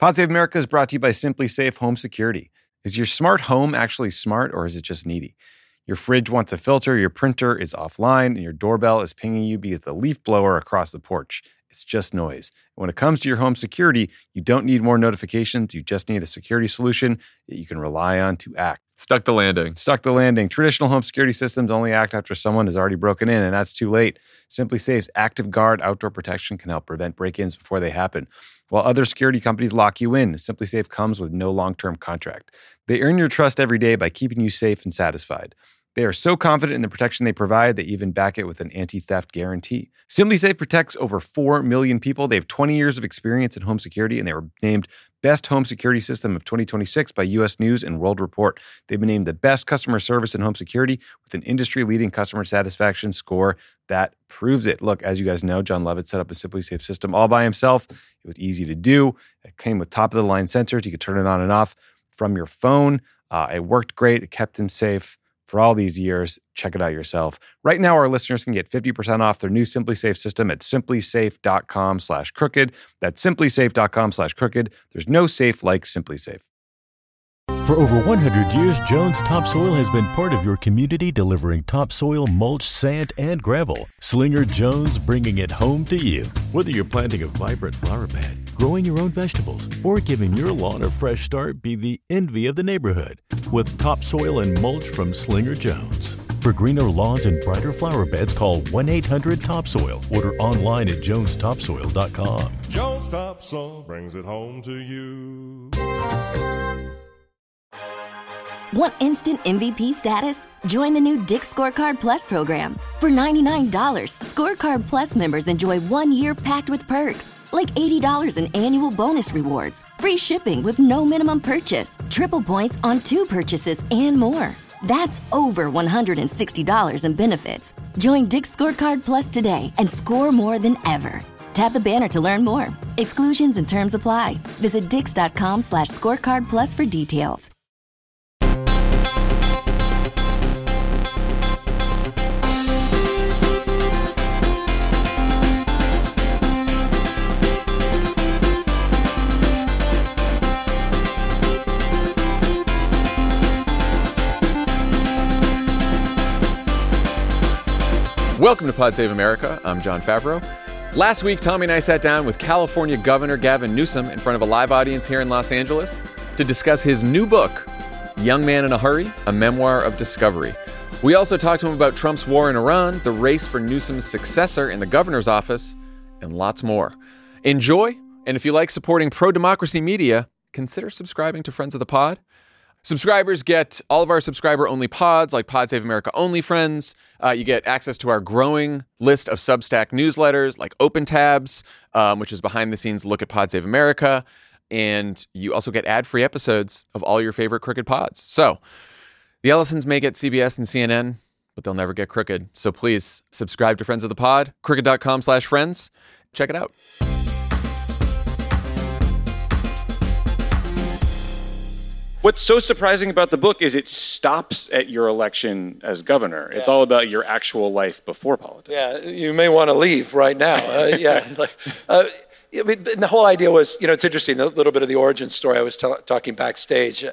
Pod Save America is brought to you by Simply Safe Home Security. Is your smart home actually smart, or is it just needy? Your fridge wants a filter, your printer is offline, and your doorbell is pinging you because the leaf blower across the porch. It's just noise. When it comes to your home security, you don't need more notifications. You just need a security solution that you can rely on to act. Stuck the landing. Stuck the landing. Traditional home security systems only act after someone has already broken in, and that's too late. Simply Safe's Active Guard outdoor protection can help prevent break-ins before they happen. While other security companies lock you in, Simply Safe comes with no long-term contract. They earn your trust every day by keeping you safe and satisfied. They are so confident in the protection they provide, they even back it with an anti-theft guarantee. Simply Safe protects over 4 million people. They have 20 years of experience in home security, and they were named Best Home Security System of 2026 by U.S. News and World Report. They've been named the best customer service in home security with an industry-leading customer satisfaction score that proves it. Look, as you guys know, Jon Lovett set up a Simply Safe system all by himself. It was easy to do. It came with top-of-the-line sensors. You could turn it on and off from your phone. It worked great. It kept him safe for all these years. Check it out yourself. Right now, our listeners can get 50% off their new Simply Safe system at simplysafe.com/crooked. That's simplysafe.com/crooked. There's no safe like Simply Safe. For over 100 years, Jones Topsoil has been part of your community, delivering topsoil, mulch, sand, and gravel. Slinger Jones, bringing it home to you. Whether you're planting a vibrant flower bed, growing your own vegetables, or giving your lawn a fresh start, be the envy of the neighborhood with topsoil and mulch from Slinger Jones. For greener lawns and brighter flower beds, call 1-800-TOPSOIL. Order online at jonestopsoil.com. Jones Topsoil brings it home to you. Want instant MVP status? Join the new Dick's Scorecard Plus program. For $99, Scorecard Plus members enjoy 1 year packed with perks, like $80 in annual bonus rewards, free shipping with no minimum purchase, triple points on 2 purchases, and more. That's over $160 in benefits. Join Dick's Scorecard Plus today and score more than ever. Tap the banner to learn more. Exclusions and terms apply. Visit dix.com/scorecard plus for details. Welcome to Pod Save America. I'm Jon Favreau. Last week, Tommy and I sat down with California Governor Gavin Newsom in front of a live audience here in Los Angeles to discuss his new book, Young Man in a Hurry, a Memoir of Discovery. We also talked to him about Trump's war in Iran, the race for Newsom's successor in the governor's office, and lots more. Enjoy, and if you like supporting pro-democracy media, consider subscribing to Friends of the Pod. Subscribers get all of our subscriber-only pods, like Pod Save America Only Friends. You get access to our growing list of Substack newsletters, like Open Tabs, which is behind-the-scenes look at Pod Save America. And you also get ad-free episodes of all your favorite Crooked pods. So the Ellisons may get CBS and CNN, but they'll never get Crooked. So please subscribe to Friends of the Pod, crooked.com/friends. Check it out. What's so surprising about the book is it stops at your election as governor. It's all about your actual life before politics. Yeah, you may want to leave right now. The whole idea was, it's interesting, a little bit of the origin story. I was talking backstage.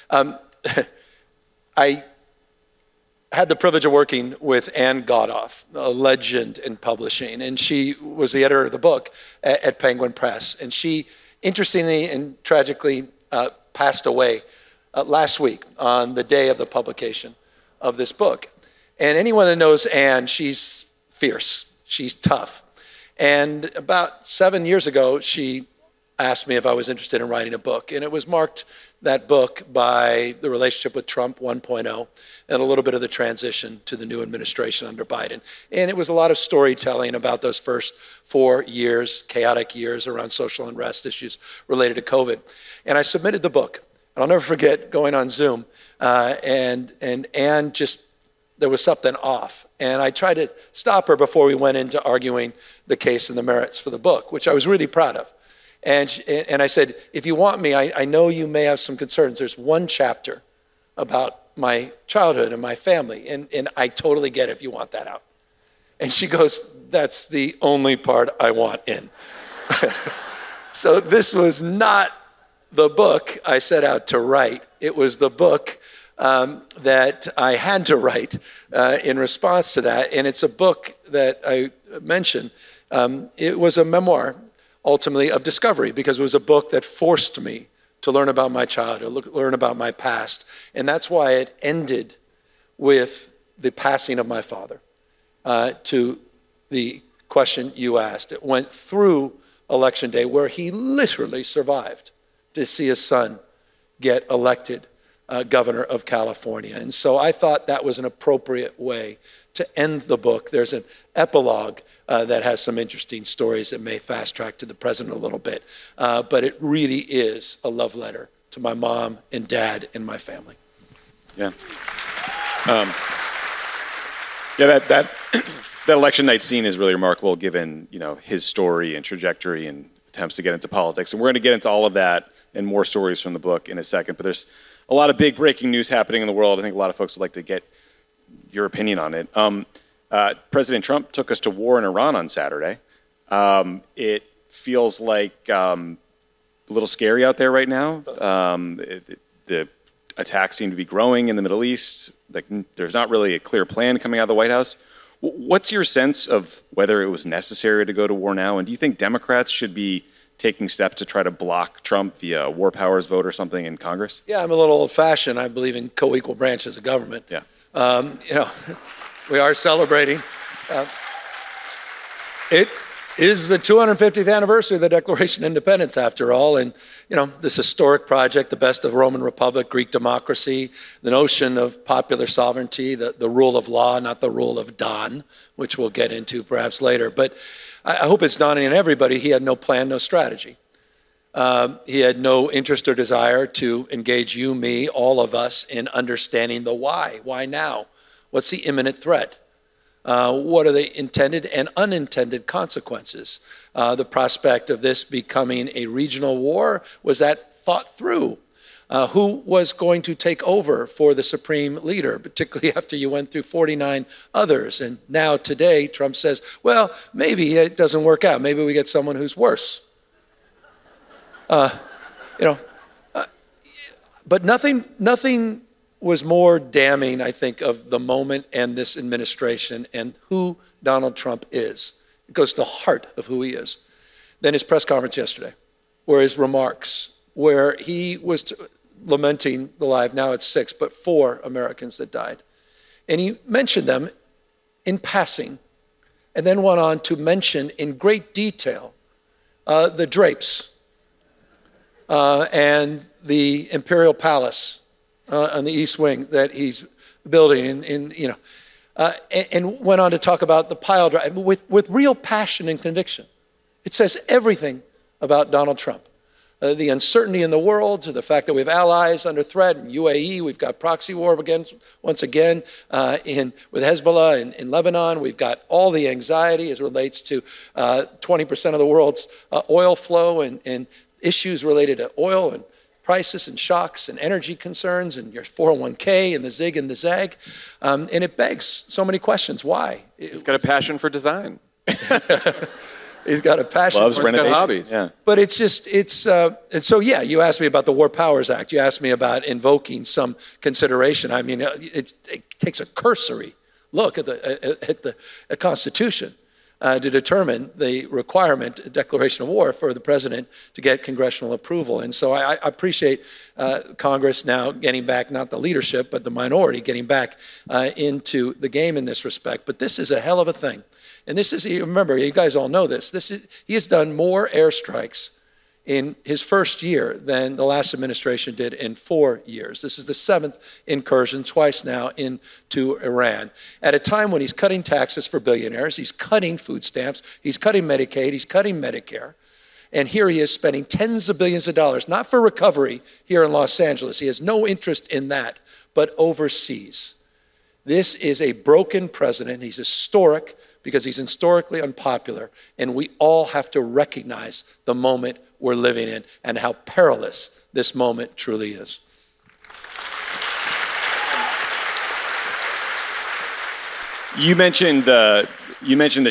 I had the privilege of working with Ann Godoff, a legend in publishing, and she was the editor of the book at Penguin Press. And she, interestingly and tragically, passed away last week on the day of the publication of this book. And anyone that knows Anne, she's fierce, she's tough. And about 7 years ago, she asked me if I was interested in writing a book. And it was marked, that book, by the relationship with Trump 1.0 and a little bit of the transition to the new administration under Biden. And it was a lot of storytelling about those first 4 years, chaotic years around social unrest issues related to COVID. And I submitted the book. And I'll never forget going on Zoom, and Anne just, there was something off. And I tried to stop her before we went into arguing the case and the merits for the book, which I was really proud of. And I said, if you want me, I know you may have some concerns. There's one chapter about my childhood and my family, and I totally get it if you want that out. And she goes, that's the only part I want in. So this was not the book I set out to write. It was the book that I had to write in response to that. And it's a book that I mentioned. It was a memoir, ultimately, of discovery, because it was a book that forced me to learn about my childhood, learn about my past. And that's why it ended with the passing of my father, to the question you asked. It went through Election Day, where he literally survived to see his son get elected governor of California. And so I thought that was an appropriate way to end the book. There's an epilogue that has some interesting stories that may fast track to the present a little bit. But it really is a love letter to my mom and dad and my family. Yeah. That election night scene is really remarkable, given his story and trajectory and attempts to get into politics. And we're going to get into all of that and more stories from the book in a second. But there's a lot of big breaking news happening in the world. I think a lot of folks would like to get your opinion on it. President Trump took us to war in Iran on Saturday. It feels like a little scary out there right now. The attacks seem to be growing in the Middle East. There's not really a clear plan coming out of the White House. What's your sense of whether it was necessary to go to war now? And do you think Democrats should be taking steps to try to block Trump via a war powers vote or something in Congress? Yeah, I'm a little old-fashioned. I believe in co-equal branches of government. Yeah. We are celebrating. It is the 250th anniversary of the Declaration of Independence, after all. And, this historic project, the best of Roman Republic, Greek democracy, the notion of popular sovereignty, the rule of law, not the rule of Don, which we'll get into perhaps later. But I hope it's dawning on everybody he had no plan, no strategy. He had no interest or desire to engage you, me, all of us in understanding the why. Why now? What's the imminent threat? What are the intended and unintended consequences? The prospect of this becoming a regional war, was that thought through? Who was going to take over for the supreme leader, particularly after you went through 49 others? And now today, Trump says, well, maybe it doesn't work out. Maybe we get someone who's worse. But nothing was more damning, I think, of the moment and this administration and who Donald Trump is. It goes to the heart of who he is. Then his press conference yesterday, where his remarks, where he was lamenting the life, now it's 6, but 4 Americans that died. And he mentioned them in passing, and then went on to mention in great detail the drapes and the Imperial Palace on the East Wing that he's building, and went on to talk about the pile drive with real passion and conviction. It says everything about Donald Trump. The uncertainty in the world, to the fact that we have allies under threat in UAE, we've got proxy war once again with Hezbollah in Lebanon. We've got all the anxiety as it relates to 20% of the world's oil flow and issues related to oil and prices and shocks and energy concerns and your 401k and the zig and the zag. And it begs so many questions. Why? He's got a passion for design. He's got a passion. Loves for renovation. Hobbies. Yeah. But it's so yeah, you asked me about the War Powers Act. You asked me about invoking some consideration. I mean, it takes a cursory look at the Constitution to determine the requirement, declaration of war, for the president to get congressional approval. And so I appreciate Congress now getting back, not the leadership, but the minority getting back into the game in this respect. But this is a hell of a thing. And this is, remember, you guys all know this. He has done more airstrikes in his first year than the last administration did in 4 years. This is the 7th incursion, twice now, into Iran. At a time when he's cutting taxes for billionaires, he's cutting food stamps, he's cutting Medicaid, he's cutting Medicare. And here he is spending tens of billions of dollars, not for recovery here in Los Angeles. He has no interest in that, but overseas. This is a broken president. He's historic because he's historically unpopular. And we all have to recognize the moment we're living in and how perilous this moment truly is. You mentioned the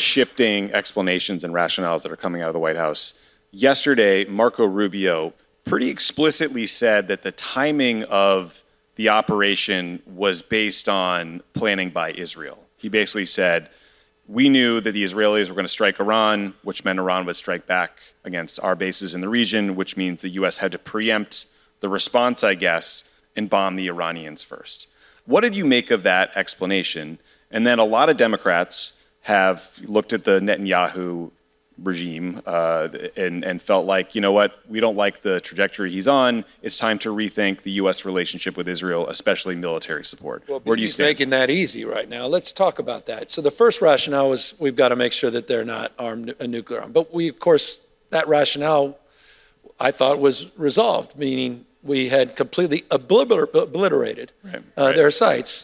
shifting explanations and rationales that are coming out of the White House. Yesterday, Marco Rubio pretty explicitly said that the timing of the operation was based on planning by Israel. He basically said, we knew that the Israelis were going to strike Iran, which meant Iran would strike back against our bases in the region, which means the U.S. had to preempt the response, I guess, and bomb the Iranians first. What did you make of that explanation? And then a lot of Democrats have looked at the Netanyahu regime and felt like, you know what, we don't like the trajectory he's on. It's time to rethink the U.S. relationship with Israel, especially military support. Well, where do you he's stand? making that easy right now. Let's talk about that. So the first rationale was we've got to make sure that they're not armed a nuclear arm. But we, of course, that rationale I thought was resolved, meaning we had completely obliterated their sites.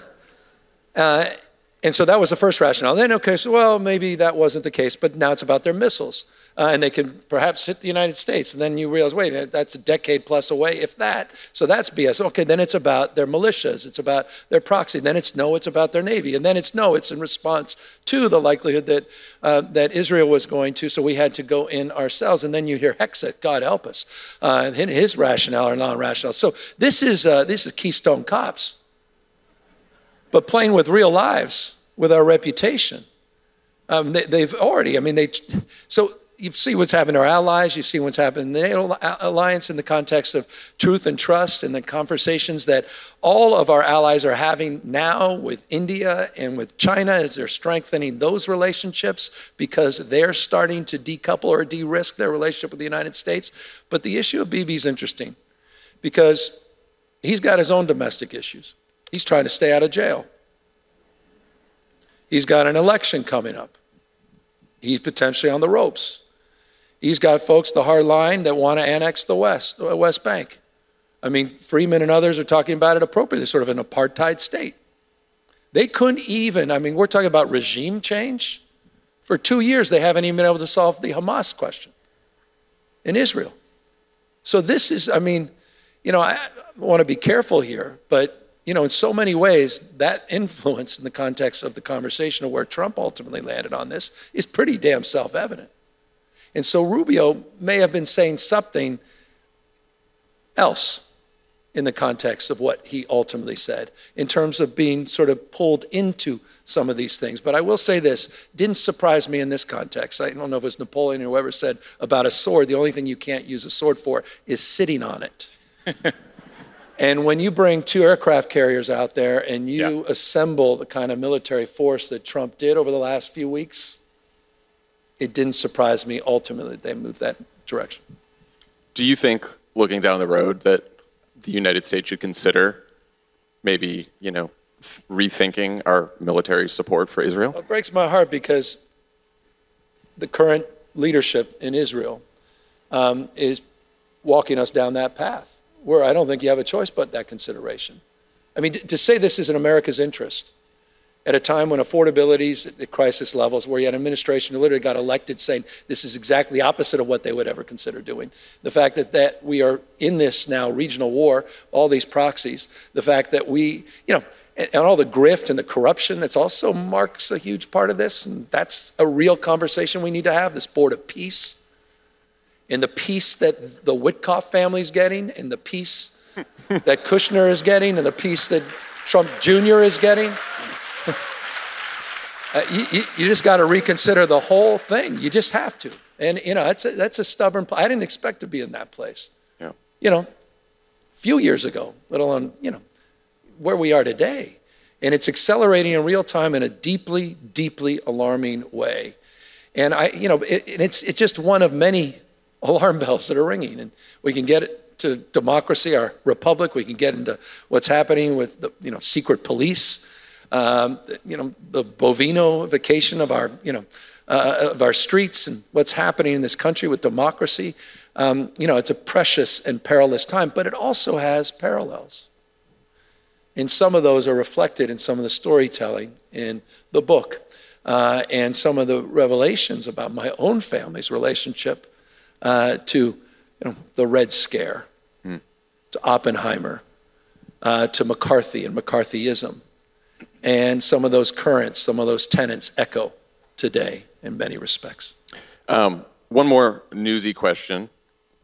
And so that was the first rationale. Then, okay, so, well, maybe that wasn't the case, but now it's about their missiles. And they can perhaps hit the United States. And then you realize, wait, that's a decade plus away, if that. So that's BS. Okay, then it's about their militias. It's about their proxy. Then it's about their Navy. And then it's in response to the likelihood that that Israel was going to. So we had to go in ourselves. And then you hear Hexet, God help us. His rationale or non-rationale. So this is Keystone Cops. But playing with real lives, with our reputation. They've already, so you see what's happened to our allies, you see what's happened in the NATO alliance in the context of truth and trust and the conversations that all of our allies are having now with India and with China as they're strengthening those relationships because they're starting to decouple or de-risk their relationship with the United States. But the issue of Bibi is interesting because he's got his own domestic issues. He's trying to stay out of jail. He's got an election coming up. He's potentially on the ropes. He's got folks, the hard line, that want to annex the West Bank. Freeman and others are talking about it appropriately, sort of an apartheid state. They couldn't even, we're talking about regime change. For 2 years, they haven't even been able to solve the Hamas question in Israel. So this is, I want to be careful here, but in so many ways, that influence in the context of the conversation of where Trump ultimately landed on this is pretty damn self-evident. And so Rubio may have been saying something else in the context of what he ultimately said in terms of being sort of pulled into some of these things. But I will say this, didn't surprise me in this context. I don't know if it was Napoleon or whoever said about a sword, the only thing you can't use a sword for is sitting on it. And when you bring 2 aircraft carriers out there and you assemble the kind of military force that Trump did over the last few weeks, it didn't surprise me ultimately that they moved that direction. Do you think, looking down the road, that the United States should consider maybe, rethinking our military support for Israel? It breaks my heart because the current leadership in Israel is walking us down that path, where I don't think you have a choice but that consideration. To say this is in America's interest at a time when affordability is at crisis levels, where you had an administration who literally got elected saying this is exactly the opposite of what they would ever consider doing. The fact that we are in this now regional war, all these proxies, the fact that we, and all the grift and the corruption that's also marks a huge part of this, and that's a real conversation we need to have, this board of peace. And the peace that the Witkoff family is getting, and the peace that Kushner is getting, and the peace that Trump Jr. is getting. You just got to reconsider the whole thing. You just have to. And, that's a stubborn I didn't expect to be in that place. Yeah. A few years ago, let alone, where we are today. And it's accelerating in real time in a deeply, deeply alarming way. And it's just one of many alarm bells that are ringing, and we can get it to democracy, our republic. We can get into what's happening with the secret police, the bovinoification of our streets, and what's happening in this country with democracy. It's a precious and perilous time, but it also has parallels. And some of those are reflected in some of the storytelling in the book, and some of the revelations about my own family's relationship to the Red Scare, to Oppenheimer, to McCarthy and McCarthyism. And some of those currents, some of those tenets echo today in many respects. One more newsy question.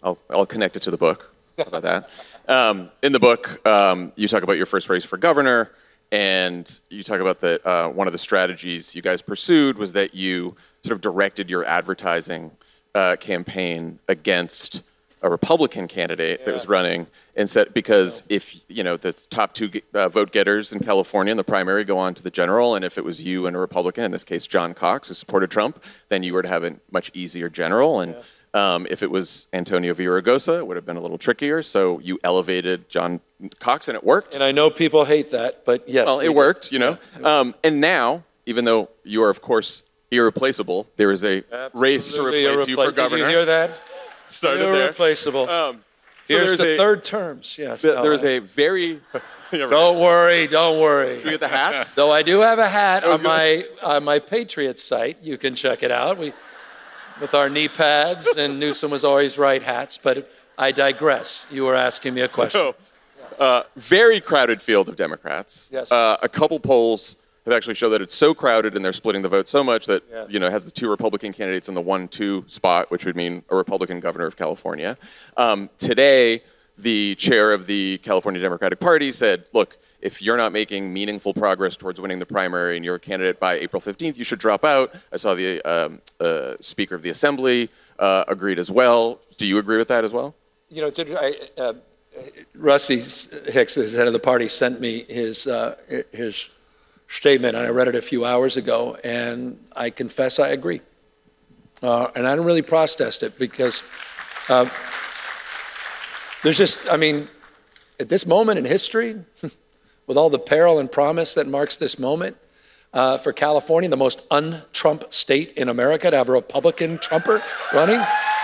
I'll connect it to the book. How about that? In the book, you talk about your first race for governor, and you talk about that one of the strategies you guys pursued was that you sort of directed your advertising campaign against a Republican candidate that was running, and said, because if, you know, the top two vote getters in California in the primary go on to the general, and if it was you and a Republican, in this case John Cox, who supported Trump, then you were to have a much easier general. And if it was Antonio Villaraigosa, it would have been a little trickier. So you elevated John Cox, and it worked. And I know people hate that, but yes. Well, it worked, you know. And now, even though you are, of course, irreplaceable, there is a race to replace you for governor. Did you hear that? Started there. Irreplaceable. Here's the third terms. Yes. There's a very... Don't worry. Do we get the hats? Though I do have a hat on my Patriots site. You can check it out. With our knee pads, and Newsom was always right hats, but I digress. You were asking me a question. So, very crowded field of Democrats. Yes. A couple polls have actually shown that it's so crowded and they're splitting the vote so much that, you know, it has the two Republican candidates in the 1-2 spot, which would mean a Republican governor of California. Today, the chair of the California Democratic Party said, look, if you're not making meaningful progress towards winning the primary and you're a candidate by April 15th, you should drop out. I saw the Speaker of the Assembly agreed as well. Do you agree with that as well? You know, Rusty Hicks, the head of the party, sent me his statement, and I read it a few hours ago, and I confess I agree. And I don't really process it because there's just, I mean, at this moment in history, with all the peril and promise that marks this moment, for California, the most un-Trump state in America, to have a Republican Trumper running,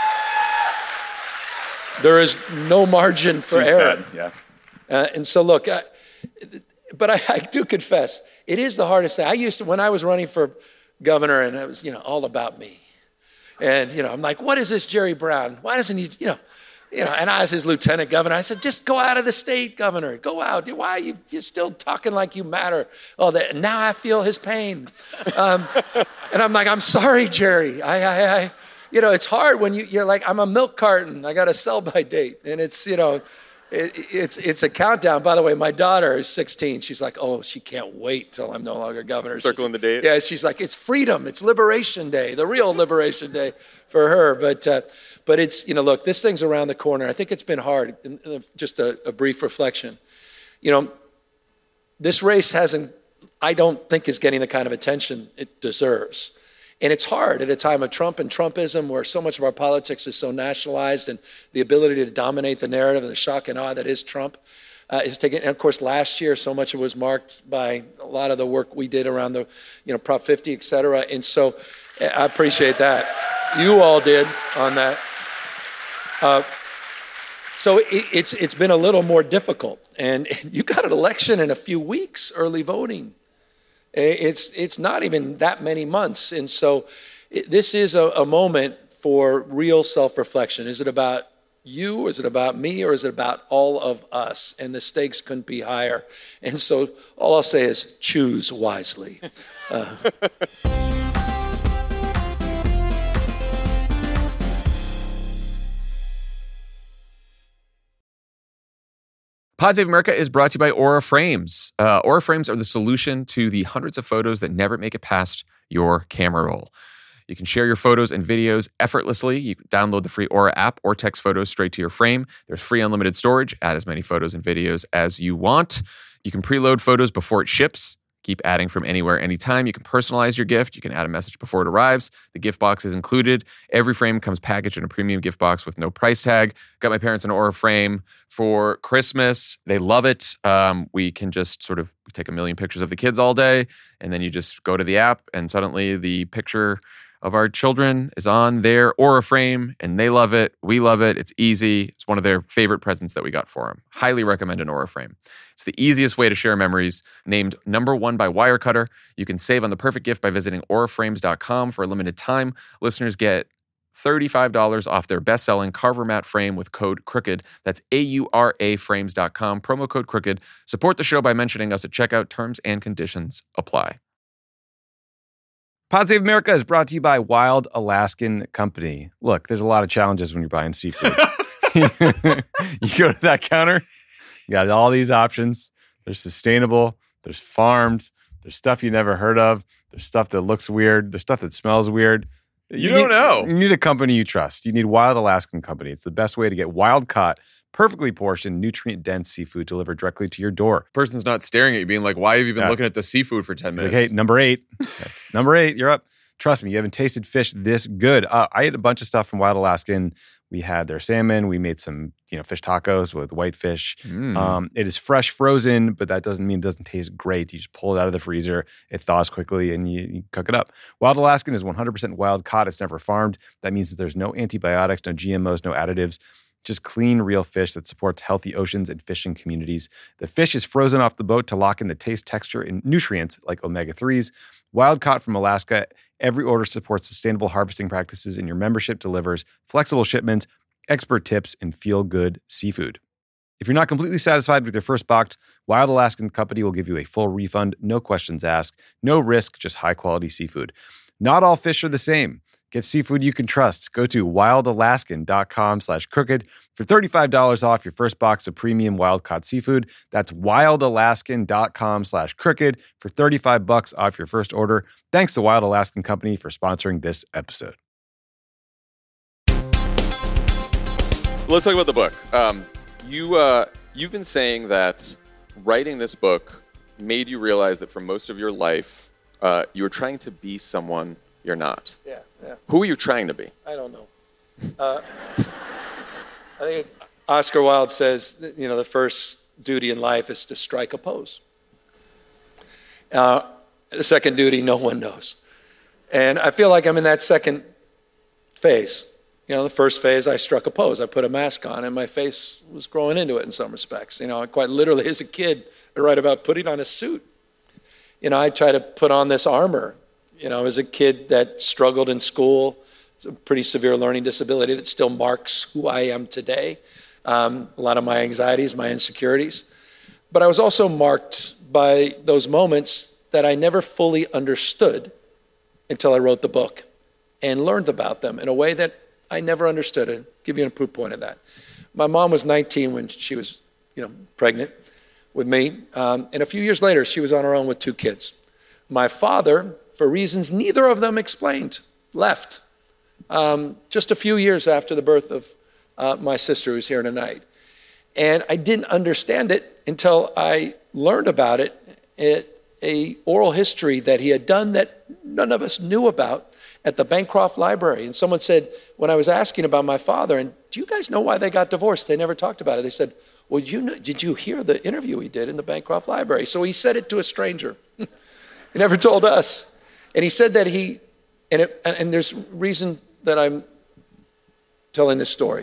there is no margin for error. Yeah. And so, look, but I do confess, it is the hardest thing. I used to, when I was running for governor, and it was, you know, all about me. And, you know, I'm like, what is this Jerry Brown? Why doesn't he, you know, and I was his lieutenant governor. I said, just go out of the state, governor. Go out. Why are you're still talking like you matter? Oh, now I feel his pain. And I'm like, I'm sorry, Jerry. I you know, it's hard when you're like, I'm a milk carton. I got a sell-by date. And it's, you know, it's a countdown. By the way, my daughter is 16. She's like, oh, she can't wait till I'm no longer governor. Circling the date? Yeah, she's like, it's freedom. It's Liberation Day, the real Liberation Day for her. But it's, you know, look, this thing's around the corner. I think it's been hard. Just a brief reflection. You know, this race I don't think is getting the kind of attention it deserves. And it's hard at a time of Trump and Trumpism, where so much of our politics is so nationalized, and the ability to dominate the narrative and the shock and awe that is Trump is taken. And of course, last year, so much of it was marked by a lot of the work we did around the, you know, Prop 50, et cetera. And so I appreciate that. You all did on that. So it's been a little more difficult. And you got an election in a few weeks, early voting. It's not even that many months. And so this is a moment for real self-reflection. Is it about you? Is it about me? Or is it about all of us? And the stakes couldn't be higher. And so all I'll say is choose wisely. Pod Save America is brought to you by Aura Frames. Aura Frames are the solution to the hundreds of photos that never make it past your camera roll. You can share your photos and videos effortlessly. You can download the free Aura app or text photos straight to your frame. There's free unlimited storage. Add as many photos and videos as you want. You can preload photos before it ships. Keep adding from anywhere, anytime. You can personalize your gift. You can add a message before it arrives. The gift box is included. Every frame comes packaged in a premium gift box with no price tag. Got my parents an Aura frame for Christmas. They love it. We can just sort of take a million pictures of the kids all day, and then you just go to the app, and suddenly the picture of our children is on their Aura frame, and they love it. We love it. It's easy. It's one of their favorite presents that we got for them. Highly recommend an Aura frame. It's the easiest way to share memories. Named #1 by Wirecutter. You can save on the perfect gift by visiting auraframes.com. For a limited time, listeners get $35 off their best-selling Carver Mat frame with code CROOKED. That's AURAFrames.com. Promo code CROOKED. Support the show by mentioning us at checkout. Terms and conditions apply. Pod Save America is brought to you by Wild Alaskan Company. Look, there's a lot of challenges when you're buying seafood. You go to that counter, you got all these options. There's sustainable, there's farmed, there's stuff you never heard of, there's stuff that looks weird, there's stuff that smells weird. You don't know. You need a company you trust. You need Wild Alaskan Company. It's the best way to get wild-caught, perfectly portioned, nutrient-dense seafood delivered directly to your door. Person's not staring at you being like, why have you been looking at the seafood for 10 minutes? Like, hey, number 8. That's number 8. You're up. Trust me, you haven't tasted fish this good. I ate a bunch of stuff from Wild Alaskan. We had their salmon. We made some, fish tacos with whitefish. It is fresh frozen, but that doesn't mean it doesn't taste great. You just pull it out of the freezer. It thaws quickly, and you cook it up. Wild Alaskan is 100% wild caught. It's never farmed. That means that there's no antibiotics, no GMOs, no additives. Just clean, real fish that supports healthy oceans and fishing communities. The fish is frozen off the boat to lock in the taste, texture, and nutrients like omega-3s. Wild caught from Alaska. Every order supports sustainable harvesting practices, and your membership delivers flexible shipments, expert tips, and feel-good seafood. If you're not completely satisfied with your first box, Wild Alaskan Company will give you a full refund, no questions asked, no risk, just high-quality seafood. Not all fish are the same. Get seafood you can trust. Go to wildalaskan.com/crooked for $35 off your first box of premium wild-caught seafood. That's wildalaskan.com/crooked for $35 off your first order. Thanks to Wild Alaskan Company for sponsoring this episode. Let's talk about the book. You've been saying that writing this book made you realize that for most of your life, you were trying to be someone you're not. Yeah. Who are you trying to be? I don't know. I think it's Oscar Wilde says, the first duty in life is to strike a pose. The second duty, no one knows. And I feel like I'm in that second phase. The first phase, I struck a pose. I put a mask on, and my face was growing into it in some respects. Quite literally, as a kid, I write about putting on a suit. I try to put on this armor. As a kid that struggled in school, it's a pretty severe learning disability that still marks who I am today. A lot of my anxieties, my insecurities. But I was also marked by those moments that I never fully understood until I wrote the book and learned about them in a way that I never understood. I'll give you a proof point of that. My mom was 19 when she was, pregnant with me. And a few years later, she was on her own with 2 kids. My father, for reasons neither of them explained, left just a few years after the birth of my sister, who's here tonight. And I didn't understand it until I learned about it at a oral history that he had done that none of us knew about at the Bancroft Library. And someone said, when I was asking about my father, and do you guys know why they got divorced? They never talked about it. They said, well, did you hear the interview he did in the Bancroft Library? So he said it to a stranger. He never told us. And he said that and there's reason that I'm telling this story.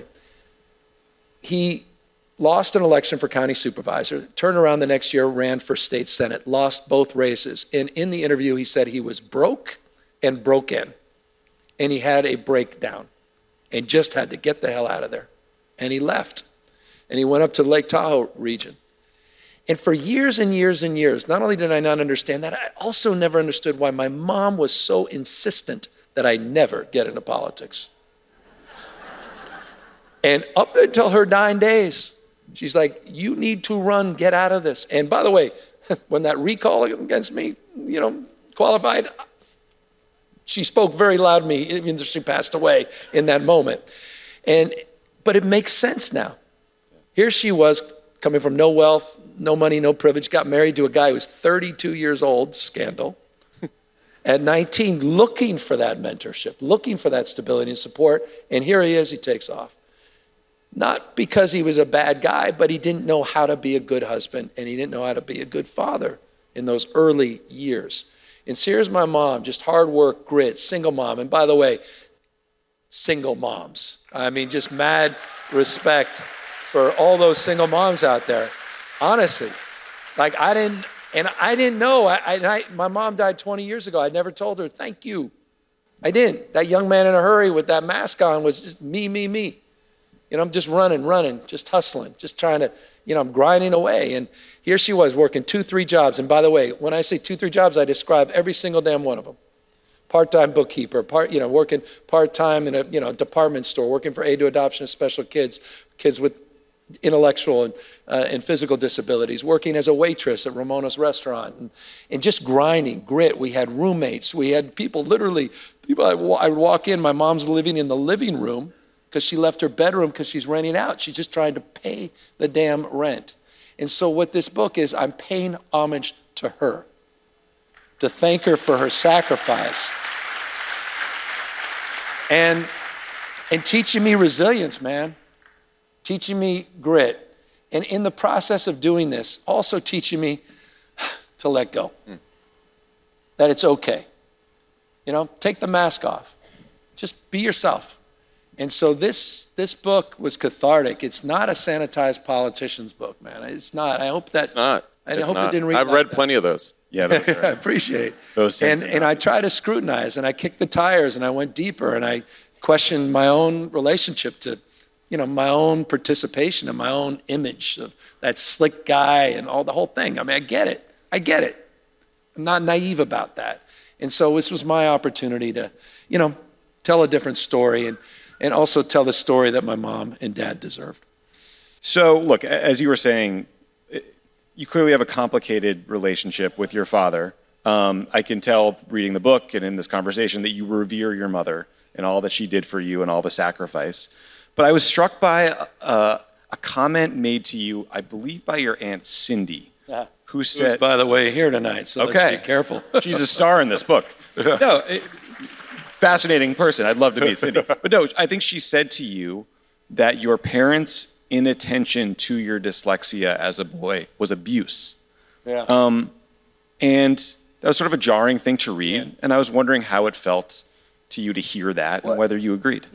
He lost an election for county supervisor, turned around the next year, ran for state senate, lost both races. And in the interview, he said he was broke and broken. And he had a breakdown and just had to get the hell out of there. And he left. And he went up to Lake Tahoe region. And for years and years and years, not only did I not understand that, I also never understood why my mom was so insistent that I never get into politics. And up until her dying days, she's like, you need to run, get out of this. And by the way, when that recall against me, qualified, she spoke very loud to me, even though she passed away in that moment. But it makes sense now. Here she was, coming from no wealth, no money, no privilege, got married to a guy who was 32 years old, scandal. At 19, looking for that mentorship, looking for that stability and support. And here he is, he takes off. Not because he was a bad guy, but he didn't know how to be a good husband, and he didn't know how to be a good father in those early years. And so here's my mom, just hard work, grit, single mom. And by the way, single moms. I mean, just mad respect for all those single moms out there. Honestly, like I didn't know. My mom died 20 years ago. I never told her, thank you. I didn't. That young man in a hurry with that mask on was just me. I'm just running, just hustling, just trying to, I'm grinding away. And here she was working 2-3 jobs. And by the way, when I say 2-3 jobs, I describe every single damn one of them. part-time bookkeeper, working part-time in a department store, working for aid to adoption of special kids with intellectual and physical disabilities, working as a waitress at Ramona's restaurant, and just grinding, grit. We had roommates. We had people, I'd walk in, my mom's living in the living room because she left her bedroom because she's renting out. She's just trying to pay the damn rent. And so what this book is, I'm paying homage to her, to thank her for her sacrifice. And teaching me resilience, man. Teaching me grit. And in the process of doing this, also teaching me to let go. That it's okay. Take the mask off. Just be yourself. And so this book was cathartic. It's not a sanitized politician's book, man. It's not. I hope that. It's not. I hope it didn't read. I've read plenty of those. Yeah, those are, I appreciate those. And I try to scrutinize, and I kicked the tires, and I went deeper, and I questioned my own relationship to, my own participation and my own image of that slick guy and the whole thing. I mean, I get it. I'm not naive about that. And so this was my opportunity to, tell a different story and also tell the story that my mom and dad deserved. So look, as you were saying, you clearly have a complicated relationship with your father. I can tell reading the book and in this conversation that you revere your mother and all that she did for you and all the sacrifice. But I was struck by a comment made to you, I believe by your Aunt Cindy, who said... Who's, by the way, here tonight, so let's be careful. She's a star in this book. No, fascinating person. I'd love to meet Cindy. But no, I think she said to you that your parents' inattention to your dyslexia as a boy was abuse. Yeah. And that was sort of a jarring thing to read. Yeah. And I was wondering how it felt to you to hear that and whether you agreed.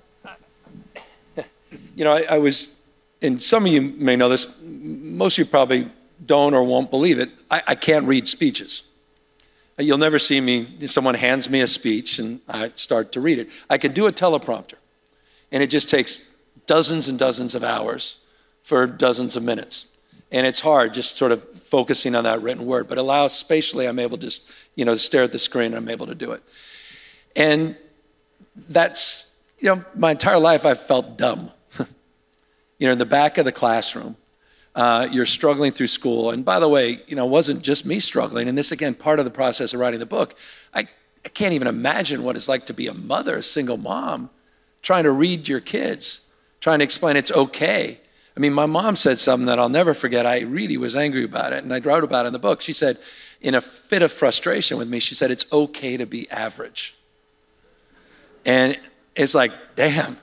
I was, and some of you may know this, most of you probably don't or won't believe it, I can't read speeches. You'll never see me, someone hands me a speech and I start to read it. I could do a teleprompter, and it just takes dozens and dozens of hours for dozens of minutes. And it's hard just sort of focusing on that written word, but allows spatially, I'm able to just, stare at the screen and I'm able to do it. And that's, my entire life I've felt dumb. In the back of the classroom, you're struggling through school. And by the way, it wasn't just me struggling. And this, again, part of the process of writing the book. I can't even imagine what it's like to be a mother, a single mom, trying to read your kids, trying to explain it's okay. I mean, my mom said something that I'll never forget. I really was angry about it, and I wrote about it in the book. She said, in a fit of frustration with me, she said, it's okay to be average. And it's like, damn.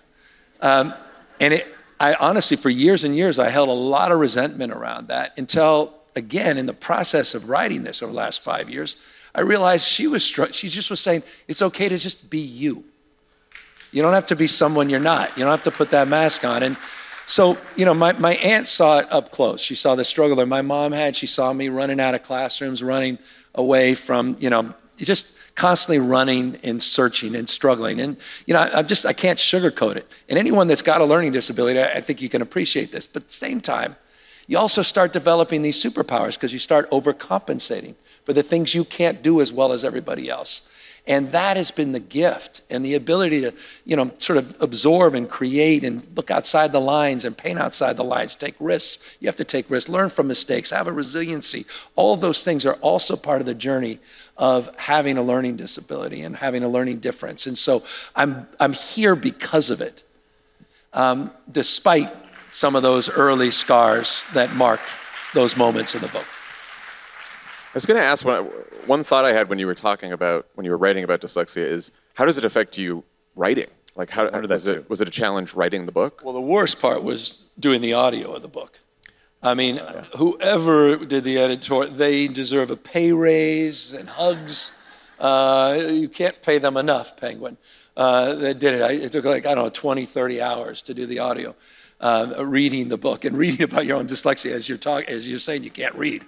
I honestly, for years and years, I held a lot of resentment around that until, again, in the process of writing this over the last 5 years, I realized she just was saying, it's okay to just be you. You don't have to be someone you're not. You don't have to put that mask on. And so, my aunt saw it up close. She saw the struggle that my mom had. She saw me running out of classrooms, running away from, just constantly running and searching and struggling. And, I can't sugarcoat it. And anyone that's got a learning disability, I think you can appreciate this. But at the same time, you also start developing these superpowers because you start overcompensating for the things you can't do as well as everybody else. And that has been the gift and the ability to, sort of absorb and create and look outside the lines and paint outside the lines, take risks. You have to take risks, learn from mistakes, have a resiliency. All of those things are also part of the journey of having a learning disability and having a learning difference. And so I'm here because of it, despite some of those early scars that mark those moments in the book. I was going to ask, one thought I had when you were writing about dyslexia is, how does it affect you writing? Like, how did that was it a challenge writing the book? Well, the worst part was doing the audio of the book. I mean, whoever did the editorial, they deserve a pay raise and hugs. You can't pay them enough, Penguin. They did it. It took 20, 30 hours to do the audio. Reading the book and reading about your own dyslexia as you're saying you can't read,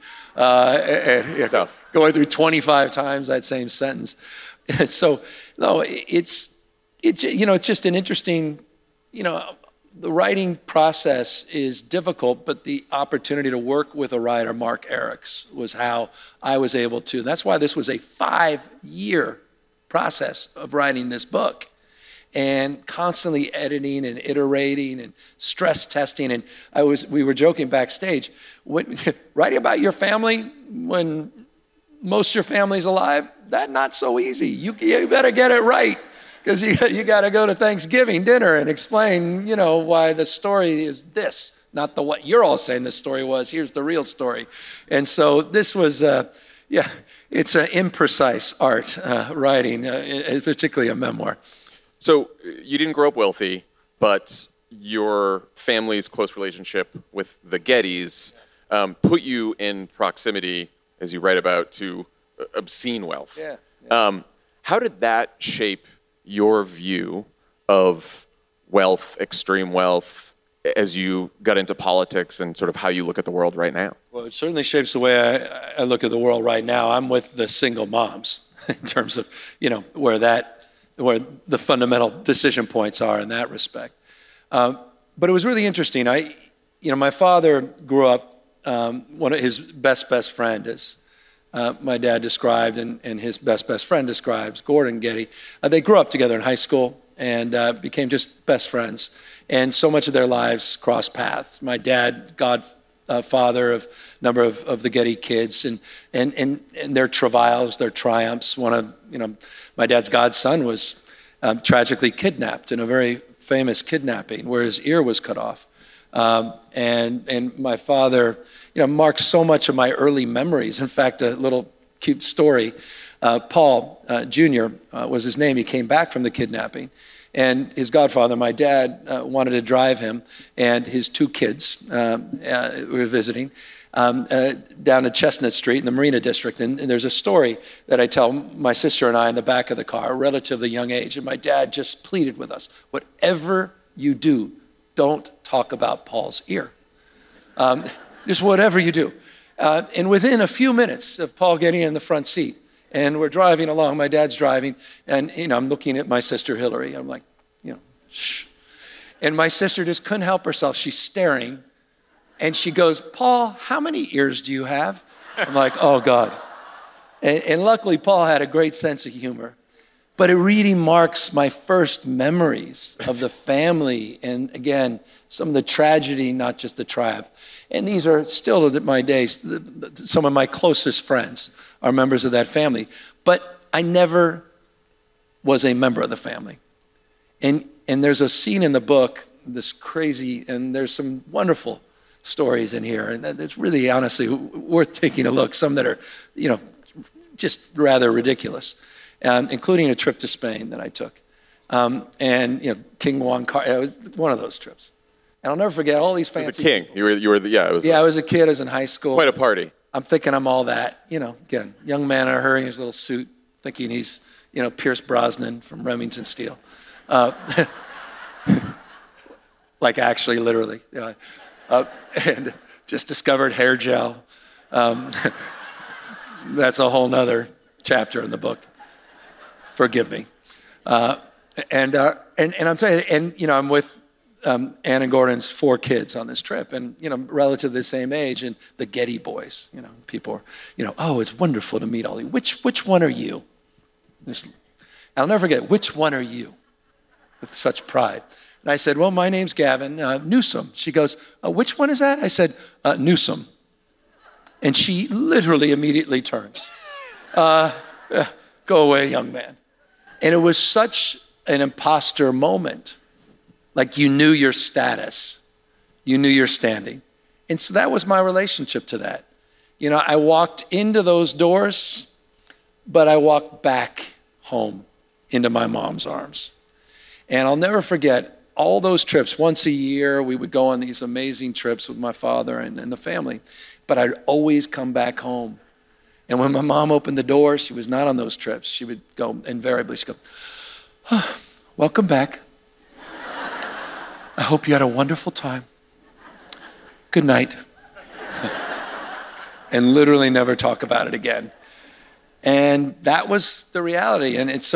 going through 25 times that same sentence. So no, it's just an interesting, the writing process is difficult, but the opportunity to work with a writer, Mark Eriks, was how I was able to. That's why this was a 5-year process of writing this book and constantly editing and iterating and stress testing. And we were joking backstage, writing about your family when most of your family's alive, that's not so easy. You better get it right, because you got to go to Thanksgiving dinner and explain, why the story is this, not what you're all saying the story was. Here's the real story. And so this was, it's an imprecise art, writing, particularly a memoir. So you didn't grow up wealthy, but your family's close relationship with the Gettys put you in proximity, as you write about, to obscene wealth. Yeah. How did that shape your view of wealth, extreme wealth, as you got into politics and sort of how you look at the world right now? Well, it certainly shapes the way I look at the world right now. I'm with the single moms in terms of, where the fundamental decision points are in that respect. But it was really interesting. My father grew up, one of his best friend, as my dad described, and his best friend describes, Gordon Getty. They grew up together in high school and became just best friends. And so much of their lives crossed paths. My dad, godfather of a number of the Getty kids, and their travails, their triumphs. One of my dad's godson was tragically kidnapped in a very famous kidnapping where his ear was cut off. And my father, marks so much of my early memories. In fact, a little cute story. Paul Jr. Was his name. He came back from the kidnapping. And his godfather, my dad, wanted to drive him and his two kids were visiting down to Chestnut Street in the Marina District. And there's a story that I tell my sister and I in the back of the car, a relatively young age. And my dad just pleaded with us, whatever you do, don't talk about Paul's ear. Just whatever you do. And within a few minutes of Paul getting in the front seat, and we're driving along, my dad's driving, and I'm looking at my sister Hillary. I'm like, shh. And my sister just couldn't help herself. She's staring, and she goes, Paul, how many ears do you have? I'm like, oh God. And luckily, Paul had a great sense of humor. But it really marks my first memories of the family, and again, some of the tragedy, not just the triumph. And these are still to my days, some of my closest friends are members of that family. But I never was a member of the family. And there's a scene in the book, this crazy, and there's some wonderful stories in here. And it's really, honestly, worth taking a look. Some that are, just rather ridiculous, including a trip to Spain that I took. King Juan Carlos, it was one of those trips. And I'll never forget all these fancy As a king, people. I was a kid. I was in high school. Quite a party. I'm thinking I'm all that, again, young man in a hurry in his little suit, thinking he's, Pierce Brosnan from Remington Steele. Like actually, literally. And just discovered hair gel. That's a whole nother chapter in the book. Forgive me. And I'm telling you, I'm with Ann and Gordon's 4 kids on this trip, and relative the same age, and the Getty boys. People are, oh, it's wonderful to meet all of you. Which one are you? I'll never forget. Which one are you? With such pride. And I said, well, my name's Gavin Newsom. She goes, which one is that? I said, Newsom. And she literally immediately turns. Go away, young man. And it was such an imposter moment. Like you knew your status. You knew your standing. And so that was my relationship to that. I walked into those doors, but I walked back home into my mom's arms. And I'll never forget all those trips. Once a year, we would go on these amazing trips with my father and the family. But I'd always come back home. And when my mom opened the door, she was not on those trips. She would go, invariably, she'd go, welcome back. I hope you had a wonderful time. Good night. And literally never talk about it again. And that was the reality. And it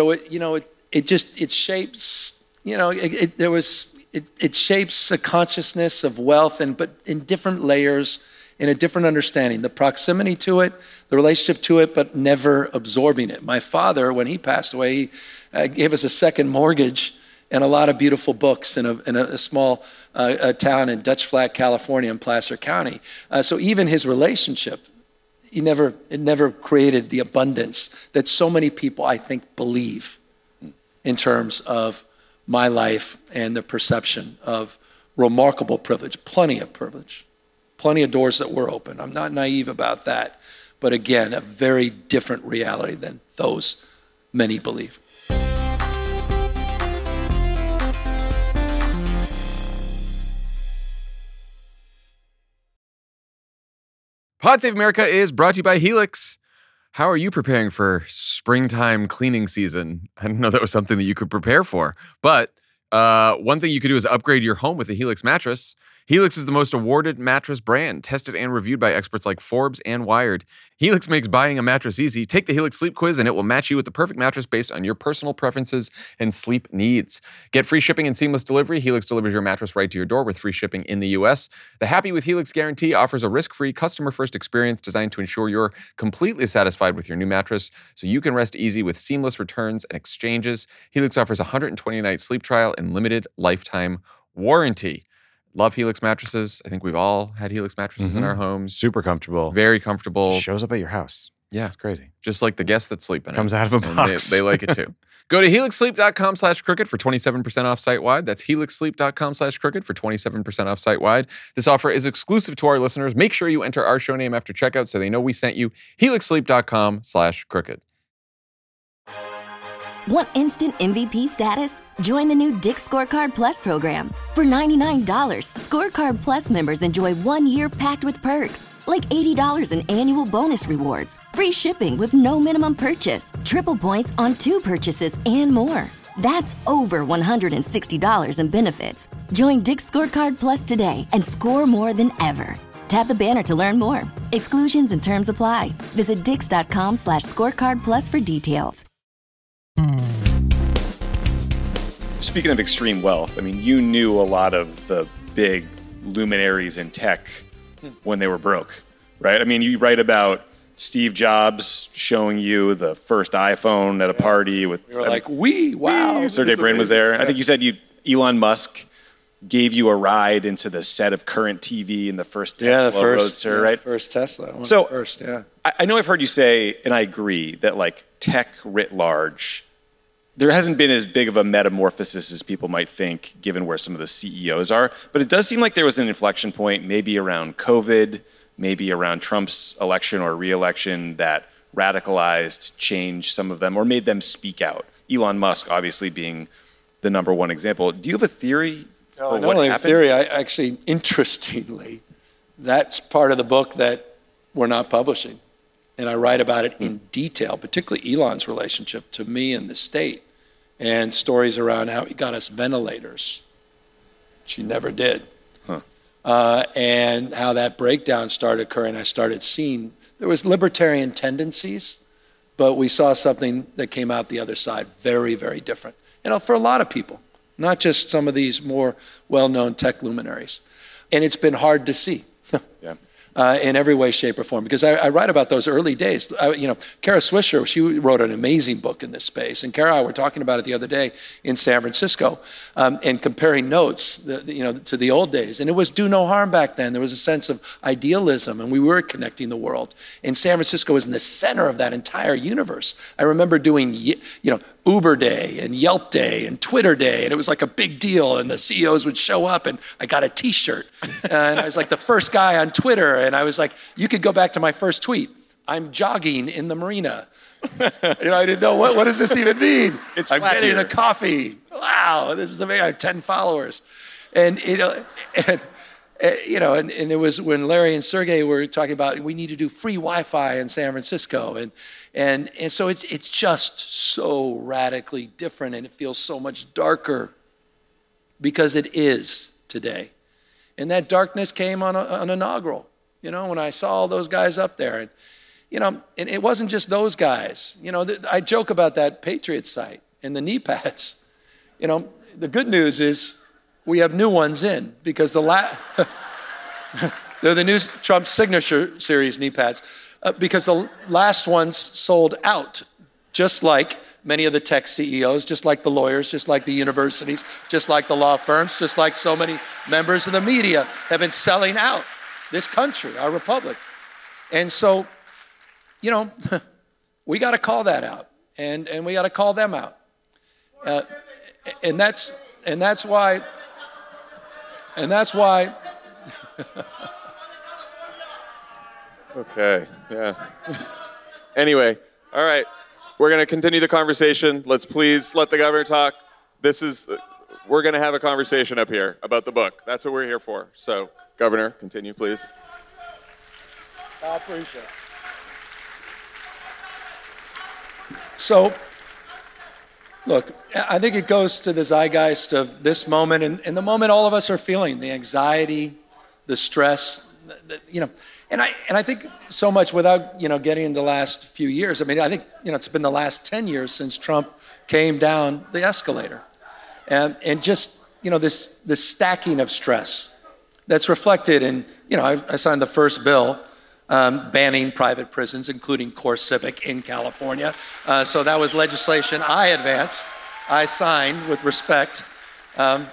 shapes, it shapes a consciousness of wealth, but in different layers in a different understanding, the proximity to it, the relationship to it, but never absorbing it. My father, when he passed away, he gave us a second mortgage and a lot of beautiful books in a small town in Dutch Flat, California, in Placer County. So even his relationship, it never created the abundance that so many people, I think, believe in terms of my life and the perception of remarkable privilege, plenty of privilege, plenty of doors that were open. I'm not naive about that. But again, a very different reality than those many believe. Pod Save America is brought to you by Helix. How are you preparing for springtime cleaning season? I didn't know that was something that you could prepare for. But one thing you could do is upgrade your home with a Helix mattress. Helix is the most awarded mattress brand, tested and reviewed by experts like Forbes and Wired. Helix makes buying a mattress easy. Take the Helix Sleep Quiz and it will match you with the perfect mattress based on your personal preferences and sleep needs. Get free shipping and seamless delivery. Helix delivers your mattress right to your door with free shipping in the U.S. The Happy with Helix guarantee offers a risk-free, customer-first experience designed to ensure you're completely satisfied with your new mattress so you can rest easy with seamless returns and exchanges. Helix offers a 120-night sleep trial and limited lifetime warranty. Love Helix mattresses. I think we've all had Helix mattresses in our homes. Super comfortable. Very comfortable. Shows up at your house. Yeah. It's crazy. Just like the guests that sleep in it. Comes out of a And box. They like it too. Go to helixsleep.com/crooked for 27% off site-wide. That's helixsleep.com/crooked for 27% off site-wide. This offer is exclusive to our listeners. Make sure you enter our show name after checkout so they know we sent you. helixsleep.com/crooked. Want instant MVP status? Join the new Dick's Scorecard Plus program. For $99, Scorecard Plus members enjoy 1 year packed with perks, like $80 in annual bonus rewards, free shipping with no minimum purchase, triple points on 2 purchases, and more. That's over $160 in benefits. Join Dick's Scorecard Plus today and score more than ever. Tap the banner to learn more. Exclusions and terms apply. Visit dix.com/scorecardplus for details. Speaking of extreme wealth, I mean, you knew a lot of the big luminaries in tech when they were broke, right? I mean, you write about Steve Jobs showing you the first iPhone at a party with... You were like, wow. Sergey Brin was there. I think you said Elon Musk gave you a ride into the set of Current TV in the first Tesla Roadster, right? First Tesla. I know I've heard you say, and I agree, that like tech writ large, there hasn't been as big of a metamorphosis as people might think, given where some of the CEOs are. But it does seem like there was an inflection point, maybe around COVID, maybe around Trump's election or re-election, that radicalized, changed some of them, or made them speak out. Elon Musk, obviously, being the number one example. Do you have a theory for not what only happened? a theory, I actually, interestingly, that's part of the book that we're not publishing. And I write about it in detail, particularly Elon's relationship to me and the state, and stories around how he got us ventilators, which he never did, and how that breakdown started occurring. I started seeing there was libertarian tendencies, but we saw something that came out the other side very, very different. For a lot of people, not just some of these more well-known tech luminaries. And it's been hard to see. Yeah. In every way, shape, or form. Because I write about those early days. Kara Swisher, she wrote an amazing book in this space. And Kara and I were talking about it the other day in San Francisco and comparing notes to the old days. And it was do no harm back then. There was a sense of idealism, and we were connecting the world. And San Francisco was in the center of that entire universe. I remember doing Uber Day and Yelp Day and Twitter Day, and it was like a big deal, and the CEOs would show up, and I got a t-shirt, and I was like the first guy on Twitter, and I was like, you could go back to my first tweet. I'm jogging in the marina. I didn't know, what does this even mean? I'm getting a coffee. Wow, this is amazing. I have 10 followers. And it was when Larry and Sergey were talking about we need to do free Wi-Fi in San Francisco, and so it's just so radically different, and it feels so much darker because it is today, and that darkness came on an inaugural. When I saw all those guys up there, and it wasn't just those guys. I joke about that Patriot site and the knee pads. The good news is we have new ones in because They're the new Trump Signature Series knee pads because the last ones sold out, just like many of the tech CEOs, just like the lawyers, just like the universities, just like the law firms, just like so many members of the media have been selling out this country, our republic. And so, you know, we got to call that out, and we got to call them out. And that's why. Okay, yeah. Anyway, all right. We're going to continue the conversation. Let's please let the governor talk. We're going to have a conversation up here about the book. That's what we're here for. So, Governor, continue, please. I appreciate it. So, look, I think it goes to the zeitgeist of this moment and the moment all of us are feeling, the anxiety, the stress, you know. And I think so much without, you know, getting into the last few years. I mean, I think, you know, it's been the last 10 years since Trump came down the escalator. And just, you know, this stacking of stress that's reflected in, you know, I signed the first bill banning private prisons, including CoreCivic in California. So that was legislation I advanced, I signed with respect. And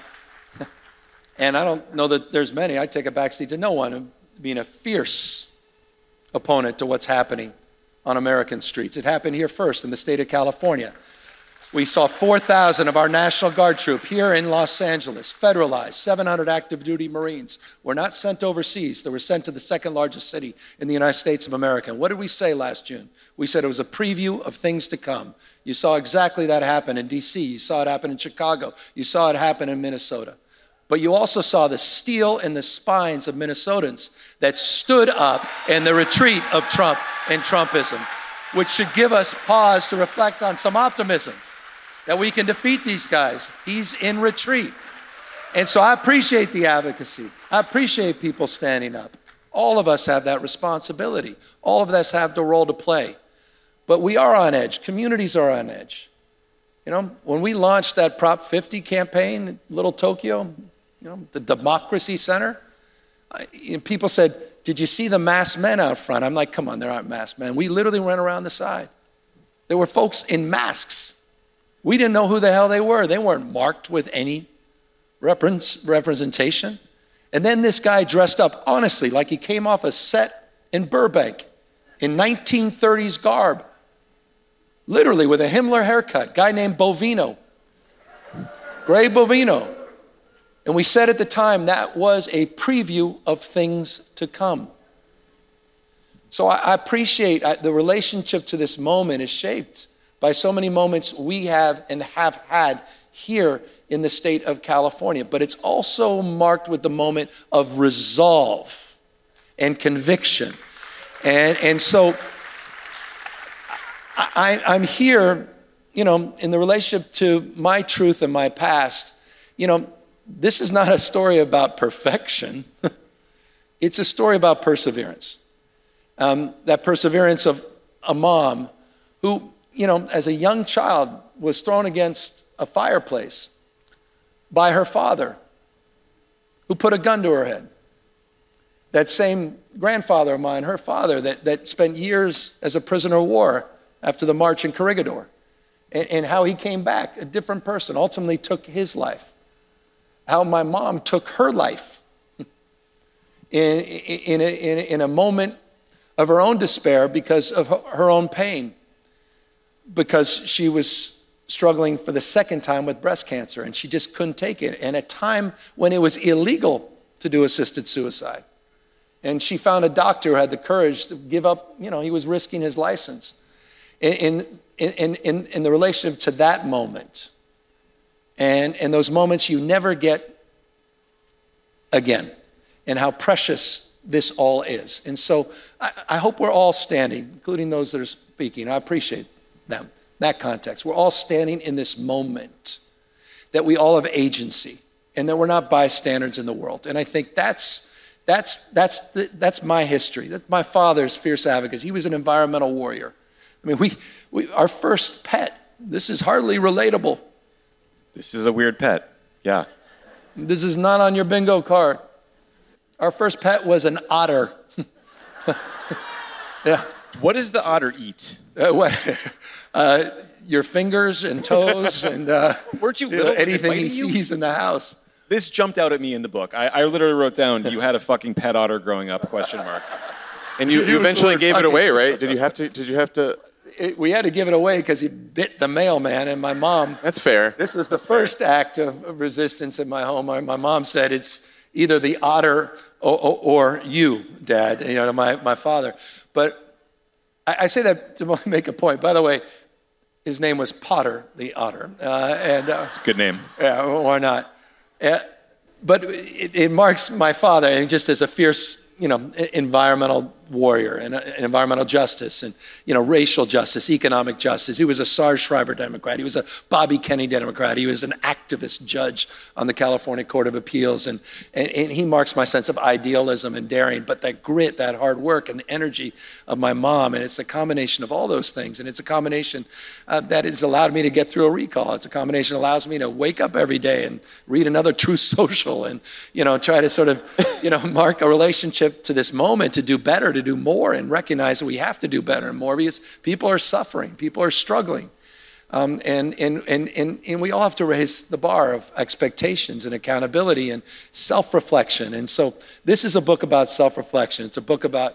I don't know that there's many. I take a backseat to no one being a fierce opponent to what's happening on American streets. It happened here first in the state of California. We saw 4,000 of our National Guard troop here in Los Angeles, federalized, 700 active duty Marines were not sent overseas. They were sent to the second largest city in the United States of America. And what did we say last June? We said it was a preview of things to come. You saw exactly that happen in DC. You saw it happen in Chicago. You saw it happen in Minnesota. But you also saw the steel in the spines of Minnesotans that stood up in the retreat of Trump and Trumpism, which should give us pause to reflect on some optimism that we can defeat these guys. He's in retreat. And so I appreciate the advocacy. I appreciate people standing up. All of us have that responsibility. All of us have the role to play. But we are on edge. Communities are on edge. You know, when we launched that Prop 50 campaign in Little Tokyo, you know, the Democracy Center, people said, did you see the masked men out front? I'm like, come on, there aren't masked men. We literally went around the side. There were folks in masks. We didn't know who the hell they were. They weren't marked with any representation. And then this guy dressed up, honestly, like he came off a set in Burbank in 1930s garb, literally with a Himmler haircut, guy named Bovino, Gray Bovino. And we said at the time that was a preview of things to come. So I appreciate the relationship to this moment is shaped by so many moments we have and have had here in the state of California. But it's also marked with the moment of resolve and conviction. And so I'm here, you know, in the relationship to my truth and my past. You know, this is not a story about perfection. It's a story about perseverance. That perseverance of a mom who, you know, as a young child was thrown against a fireplace by her father, who put a gun to her head. That same grandfather of mine, her father, that spent years as a prisoner of war after the march in Corregidor, and how he came back, a different person, ultimately took his life. How my mom took her life in a moment of her own despair because of her own pain, because she was struggling for the second time with breast cancer, and she just couldn't take it. And at a time when it was illegal to do assisted suicide. And she found a doctor who had the courage to give up, you know, he was risking his license. In the relationship to that moment, and those moments you never get again, and how precious this all is. And so I hope we're all standing, including those that are speaking. I appreciate them, that context. We're all standing in this moment, that we all have agency, and that we're not bystanders in the world. And I think that's my history. That's my father's fierce advocacy. He was an environmental warrior. I mean, our first pet, this is hardly relatable. This is a weird pet, yeah. This is not on your bingo card. Our first pet was an otter. Yeah. What does the otter eat? Your fingers and toes and Weren't you little? anything he Biting you? sees in the house. This jumped out at me in the book. I literally wrote down, you had a fucking pet otter growing up, question mark. And you He was eventually the word gave it fucking. away, right? Did you have to? We had to give it away because he bit the mailman and my mom. That's fair. This was the first act of resistance in my home. My mom said, it's either the otter or you, Dad, to my father. But I say that to make a point. By the way, his name was Potter, the otter. It's a good name. Yeah, why not? But it marks my father, and just as a fierce, environmental warrior and environmental justice and, racial justice, economic justice. He was a Sarge Schreiber Democrat. He was a Bobby Kennedy Democrat. He was an activist judge on the California Court of Appeals. And he marks my sense of idealism and daring, but that grit, that hard work and the energy of my mom. And it's a combination of all those things. And it's a combination that has allowed me to get through a recall. It's a combination that allows me to wake up every day and read another Truth Social and, try to sort of, mark a relationship to this moment to do better, to do more, and recognize that we have to do better and more because people are suffering, people are struggling. And we all have to raise the bar of expectations and accountability and self-reflection. And so this is a book about self-reflection. It's a book about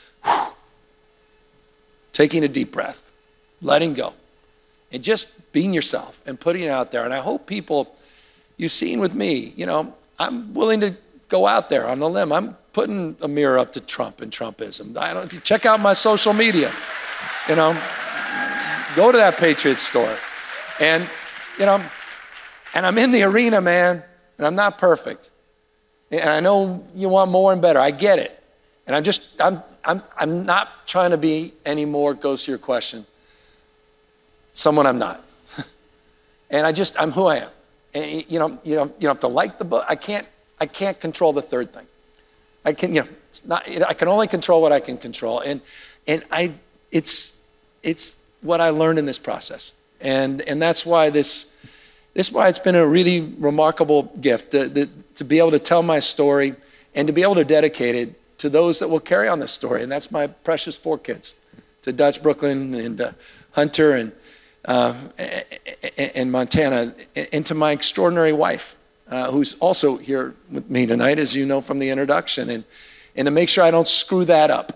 taking a deep breath, letting go, and just being yourself and putting it out there. And I hope people, you've seen with me, I'm willing to go out there on the limb. I'm putting a mirror up to Trump and Trumpism. If you check out my social media, go to that Patriot store. And, and I'm in the arena, man, and I'm not perfect. And I know you want more and better. I get it. And I'm not trying to be any more, goes to your question, someone I'm not. And I'm who I am. And you don't have to like the book. I can't control the third thing. I can only control what I can control. And it's what I learned in this process. And that's why why it's been a really remarkable gift to be able to tell my story and to be able to dedicate it to those that will carry on this story. And that's my precious 4 kids, to Dutch, Brooklyn, and Hunter, and Montana, and to my extraordinary wife, who's also here with me tonight, as you know from the introduction, and to make sure I don't screw that up.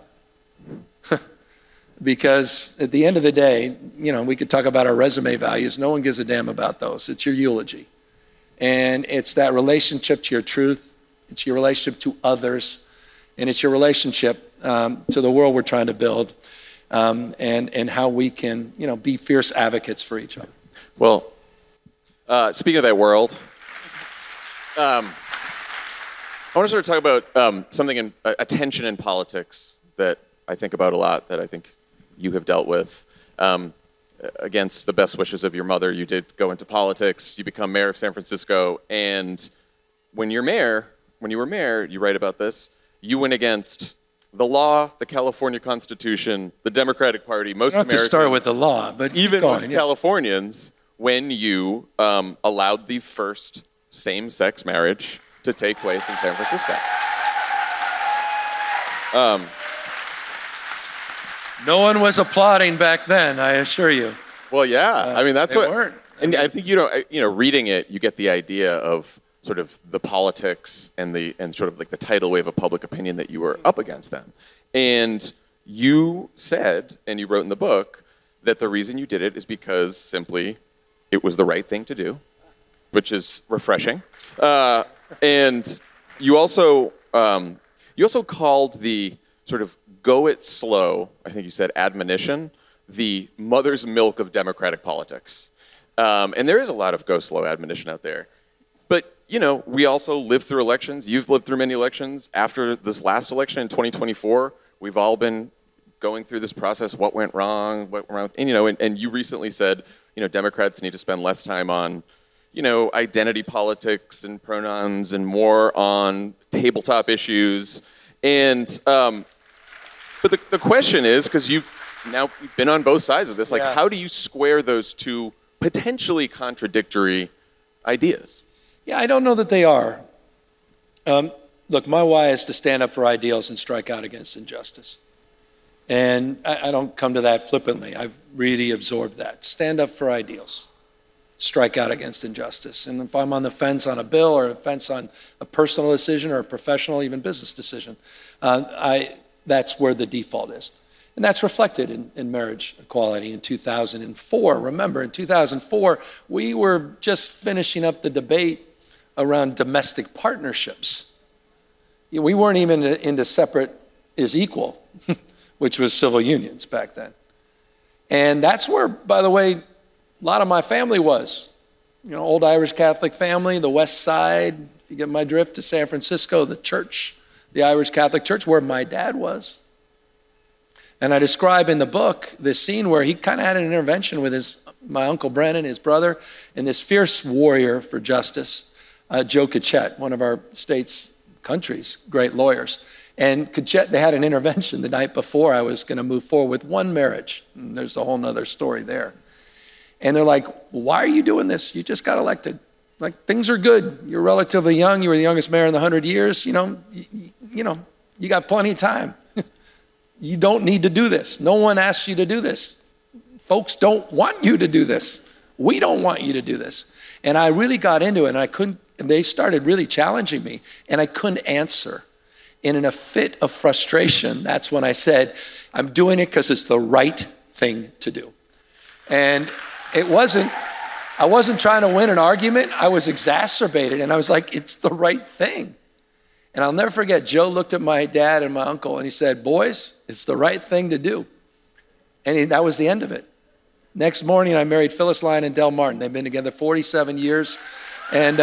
Because at the end of the day, we could talk about our resume values. No one gives a damn about those. It's your eulogy. And it's that relationship to your truth. It's your relationship to others. And it's your relationship to the world we're trying to build, and how we can, be fierce advocates for each other. Well, speaking of that world, I want to sort of talk about something in a tension in politics that I think about a lot, that I think you have dealt with. Against the best wishes of your mother, you did go into politics. You become mayor of San Francisco, and when you were mayor, you write about this. You went against the law, the California Constitution, the Democratic Party, most You don't have Americans. to start with the law, but Even go most on, Californians, when you allowed the first same-sex marriage to take place in San Francisco. No one was applauding back then, I assure you. Well, yeah. I mean, that's they what. weren't. And I think reading it, you get the idea of sort of the politics and sort of like the tidal wave of public opinion that you were up against then. And you said, and you wrote in the book, that the reason you did it is because simply it was the right thing to do, which is refreshing. And you also called the sort of go it slow, I think you said, admonition, the mother's milk of Democratic politics. And there is a lot of go slow admonition out there. But, we also live through elections. You've lived through many elections. After this last election in 2024, we've all been going through this process, what went wrong, and you recently said, Democrats need to spend less time on, identity politics and pronouns and more on tabletop issues. And, but the question is, because you've been on both sides of this, how do you square those two potentially contradictory ideas? Yeah, I don't know that they are. look, my why is to stand up for ideals and strike out against injustice. And I don't come to that flippantly. I've really absorbed that. Stand up for ideals. Strike out against injustice. And if I'm on the fence on a bill or a fence on a personal decision or a professional, even business decision, that's where the default is. And that's reflected in marriage equality in 2004. Remember, in 2004, we were just finishing up the debate around domestic partnerships. We weren't even into separate is equal, which was civil unions back then. And that's where, by the way, a lot of my family was. Old Irish Catholic family, the West Side, if you get my drift, to San Francisco, the church, the Irish Catholic Church, where my dad was. And I describe in the book this scene where he kind of had an intervention with my Uncle Brennan, his brother, and this fierce warrior for justice, Joe Kachet, one of our state's country's great lawyers. And Kachet, they had an intervention the night before I was going to move forward with one marriage. And there's a whole nother story there. And they're like, why are you doing this? You just got elected. Like, things are good. You're relatively young. You were the youngest mayor in the 100 years. You got plenty of time. You don't need to do this. No one asked you to do this. Folks don't want you to do this. We don't want you to do this. And I really got into it, and they started really challenging me, and I couldn't answer. And in a fit of frustration, that's when I said, I'm doing it because it's the right thing to do. And I wasn't trying to win an argument. I was exacerbated, and I was like, it's the right thing. And I'll never forget, Joe looked at my dad and my uncle, and he said, boys, it's the right thing to do. And that was the end of it. Next morning, I married Phyllis Lyon and Del Martin. They've been together 47 years. And,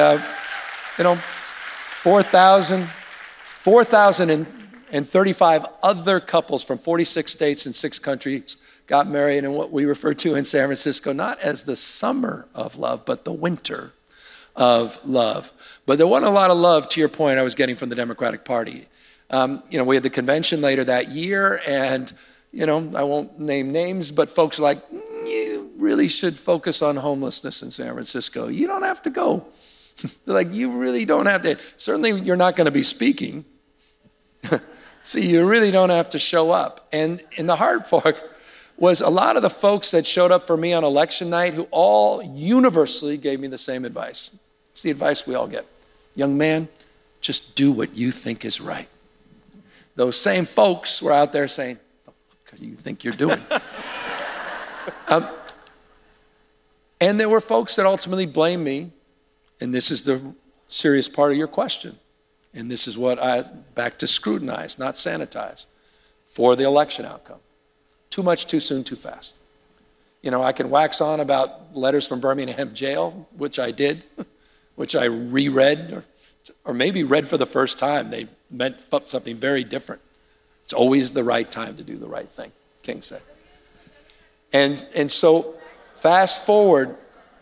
4,035 other couples from 46 states and 6 countries got married in what we refer to in San Francisco, not as the summer of love, but the winter of love. But there wasn't a lot of love, to your point, I was getting from the Democratic Party. We had the convention later that year, and, I won't name names, but folks were like, you really should focus on homelessness in San Francisco. You don't have to go. They're like, you really don't have to. Certainly, you're not going to be speaking. So you really don't have to show up. And the hard part was a lot of the folks that showed up for me on election night who all universally gave me the same advice. It's the advice we all get. Young man, just do what you think is right. Those same folks were out there saying, what the fuck do you think you're doing? And there were folks that ultimately blamed me, and this is the serious part of your question, and this is what I back to scrutinize, not sanitize, for the election outcome. Too much, too soon, too fast. I can wax on about letters from Birmingham jail, which I did, which I reread, or maybe read for the first time. They meant something very different. It's always the right time to do the right thing, King said. And so fast forward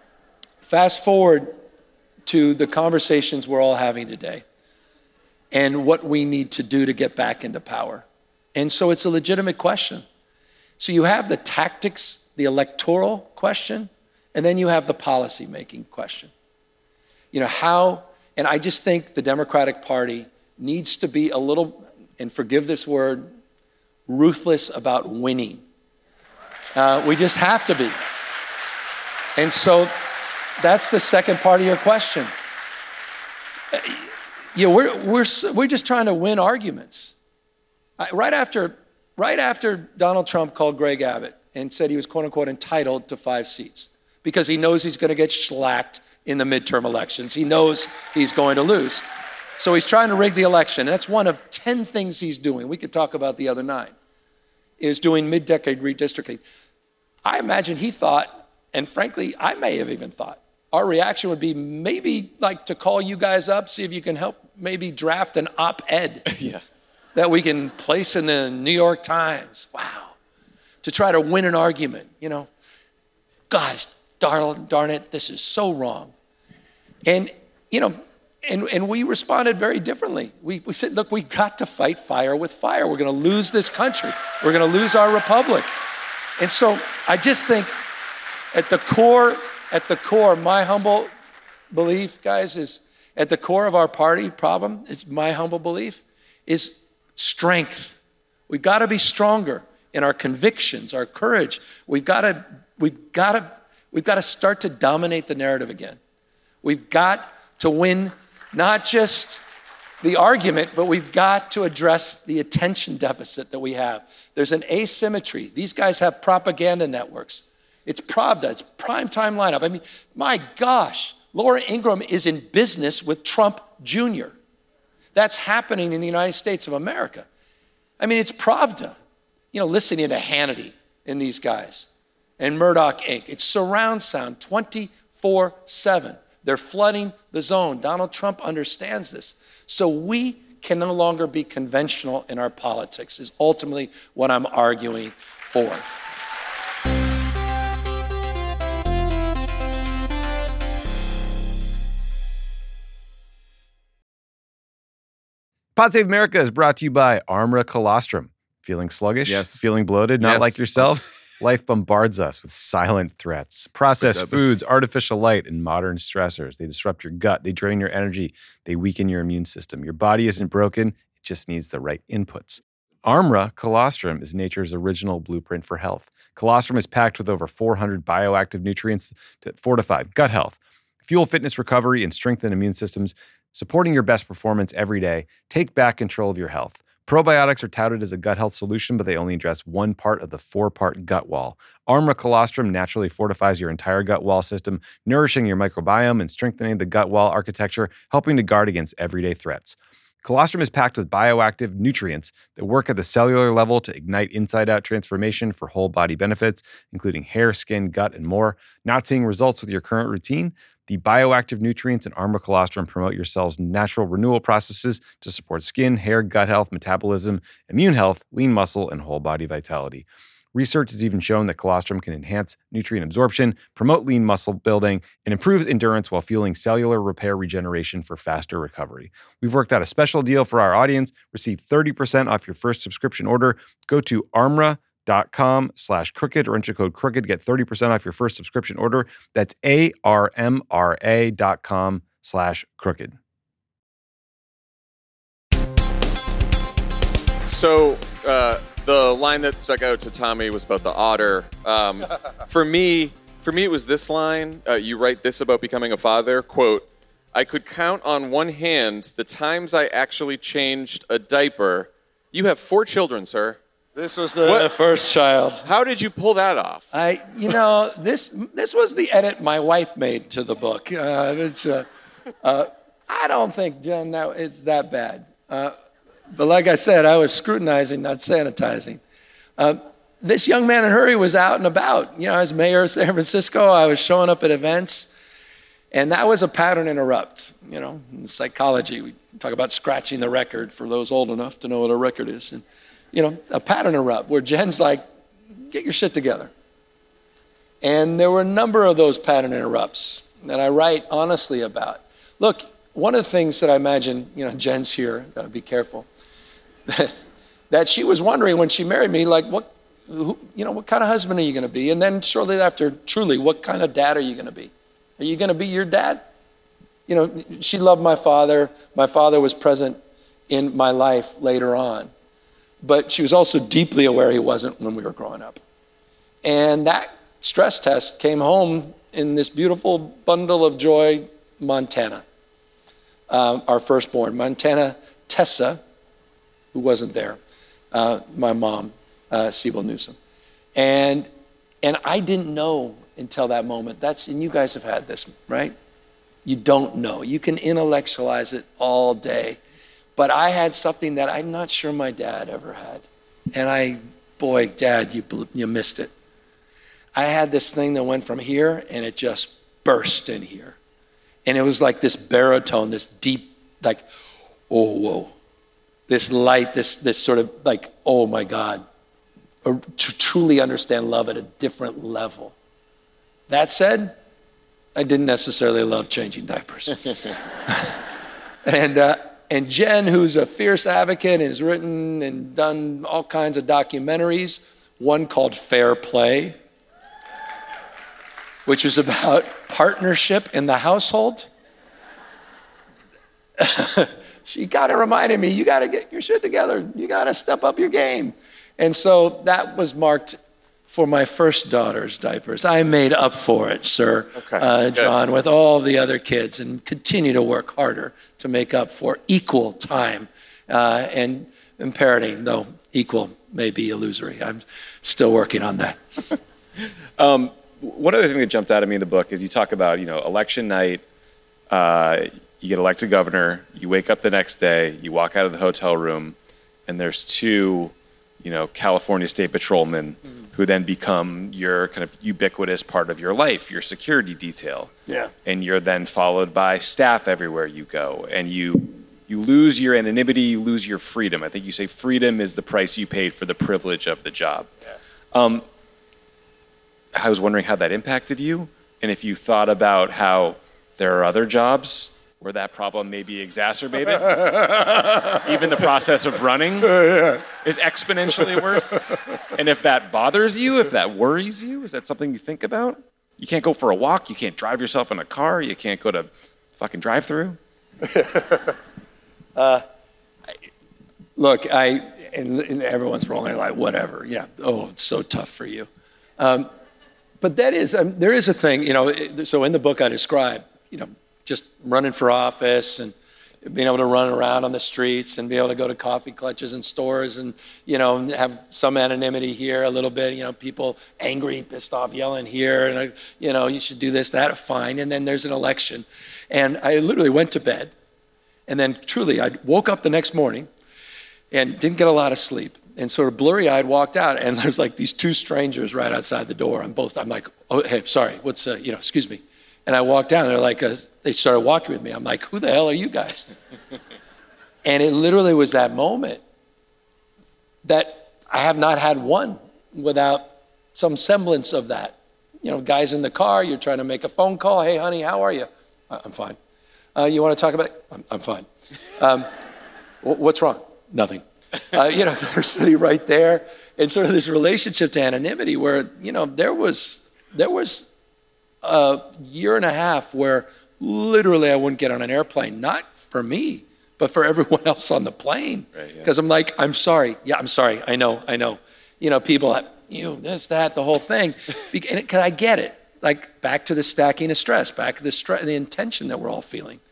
to the conversations we're all having today and what we need to do to get back into power. And so it's a legitimate question. So you have the tactics, the electoral question, and then you have the policy-making question. And I just think the Democratic Party needs to be a little, and forgive this word, ruthless about winning. We just have to be. And so that's the second part of your question. We're just trying to win arguments. Right after Donald Trump called Greg Abbott and said he was, quote unquote, entitled to 5 seats because he knows he's going to get shellacked in the midterm elections. He knows he's going to lose. So he's trying to rig the election. And that's one of 10 things he's doing. We could talk about the other 9, is doing mid-decade redistricting. I imagine he thought, and frankly, I may have even thought, our reaction would be maybe like to call you guys up, see if you can help maybe draft an op-ed that we can place in the New York Times. Wow. To try to win an argument, Gosh, darn it, this is so wrong. And we responded very differently. We said, look, we got to fight fire with fire. We're going to lose this country. We're going to lose our republic. And so I just think at the core, my humble belief, guys, is, at the core of our party problem, it's my humble belief, is strength. We've got to be stronger in our convictions, our courage. We've got to start to dominate the narrative again. We've got to win not just the argument, but we've got to address the attention deficit that we have. There's an asymmetry. These guys have propaganda networks. It's Pravda, it's primetime lineup. I mean, my gosh, Laura Ingraham is in business with Trump Jr. That's happening in the United States of America. I mean, it's Pravda, listening to Hannity and these guys and Murdoch Inc. It's surround sound 24/7. They're flooding the zone. Donald Trump understands this. So we can no longer be conventional in our politics is ultimately what I'm arguing for. Pod Save America is brought to you by Armra Colostrum. Feeling sluggish? Yes. Feeling bloated? Not Yes. like yourself? Life bombards us with silent threats. Processed foods, artificial light, and modern stressors. They disrupt your gut. They drain your energy. They weaken your immune system. Your body isn't broken. It just needs the right inputs. Armra Colostrum is nature's original blueprint for health. Colostrum is packed with over 400 bioactive nutrients to fortify gut health, fuel fitness recovery, and strengthen immune systems, supporting your best performance every day. Take back control of your health. Probiotics are touted as a gut health solution, but they only address one part of the 4-part gut wall. Armra Colostrum naturally fortifies your entire gut wall system, nourishing your microbiome and strengthening the gut wall architecture, helping to guard against everyday threats. Colostrum is packed with bioactive nutrients that work at the cellular level to ignite inside-out transformation for whole body benefits, including hair, skin, gut, and more. Not seeing results with your current routine? The bioactive nutrients in Armra Colostrum promote your cell's natural renewal processes to support skin, hair, gut health, metabolism, immune health, lean muscle, and whole body vitality. Research has even shown that colostrum can enhance nutrient absorption, promote lean muscle building, and improve endurance while fueling cellular repair regeneration for faster recovery. We've worked out a special deal for our audience. Receive 30% off your first subscription order. Go to armra.com/crooked or enter code crooked. Get 30% off your first subscription order. That's armra.com/crooked. So the line that stuck out to Tommy was about the otter. For me, it was this line. You write this about becoming a father, quote, "I could count on one hand the times I actually changed a diaper." You have 4 children, sir. This was the first child. How did you pull that off? This was the edit my wife made to the book. I don't think, Jen, that it's that bad. But like I said, I was scrutinizing, not sanitizing. This young man in Hurry was out and about. I was mayor of San Francisco. I was showing up at events. And that was a pattern interrupt. In psychology, we talk about scratching the record for those old enough to know what a record is. And, a pattern interrupt where Jen's like, get your shit together. And there were a number of those pattern interrupts that I write honestly about. Look, one of the things that I imagine, Jen's here, got to be careful, that she was wondering when she married me, like, what kind of husband are you going to be? And then shortly after, truly, what kind of dad are you going to be? Are you going to be your dad? She loved my father. My father was present in my life later on. But she was also deeply aware he wasn't when we were growing up. And that stress test came home in this beautiful bundle of joy, Montana. Our firstborn, Montana Tessa, who wasn't there, my mom, Sibyl Newsom. And I didn't know until that moment. And you guys have had this, right? You don't know. You can intellectualize it all day. But I had something that I'm not sure my dad ever had. And Dad, you missed it. I had this thing that went from here and it just burst in here. And it was like this baritone, this deep, like, oh, whoa. This light, this sort of like, oh my God. To truly understand love at a different level. That said, I didn't necessarily love changing diapers. And Jen, who's a fierce advocate and has written and done all kinds of documentaries, one called Fair Play, which is about partnership in the household. she kind of reminded me, you got to get your shit together. You got to step up your game. And so that was marked for my first daughter's diapers. I made up for it, sir, John, with all the other kids, and continue to work harder to make up for equal time and parenting, though equal may be illusory. I'm still working on that. One other thing that jumped out at me in the book is you talk about, election night, you get elected governor, you wake up the next day, you walk out of the hotel room, and there's two, California State Patrolmen who then become your kind of ubiquitous part of your life, your security detail. Yeah. And you're then followed by staff everywhere you go. And you lose your anonymity, you lose your freedom. I think you say freedom is the price you paid for the privilege of the job. Yeah. I was wondering how that impacted you, and if you thought about how there are other jobs where that problem may be exacerbated. Even the process of running is exponentially worse. And if that bothers you, if that worries you, is that something you think about? You can't go for a walk, you can't drive yourself in a car, you can't go to fucking drive-through. Look, and everyone's rolling like, whatever, yeah, oh, it's so tough for you. But that is, there is a thing, so in the book I describe, just running for office and being able to run around on the streets and be able to go to coffee clutches and stores and, have some anonymity here a little bit, people angry, pissed off, yelling here, and, you should do this, that, fine. And then there's an election. And I literally went to bed. And then truly, I woke up the next morning and didn't get a lot of sleep. And sort of blurry-eyed walked out, and there's like these two strangers right outside the door. I'm like, oh, hey, sorry, what's, excuse me. And I walked down, and they're like, they started walking with me. I'm like, who the hell are you guys? And it literally was that moment that I have not had one without some semblance of that. Guys in the car, you're trying to make a phone call. Hey, honey, how are you? I'm fine. You want to talk about it? I'm fine. What's wrong? Nothing. They're sitting right there, and sort of this relationship to anonymity where, there was a year and a half where literally I wouldn't get on an airplane, not for me, but for everyone else on the plane. Because I'm like, I'm sorry. Yeah, I'm sorry. I know. People have, this, that, the whhole thing. Because I get it. Like back to the stacking of stress, back to the intention that we're all feeling.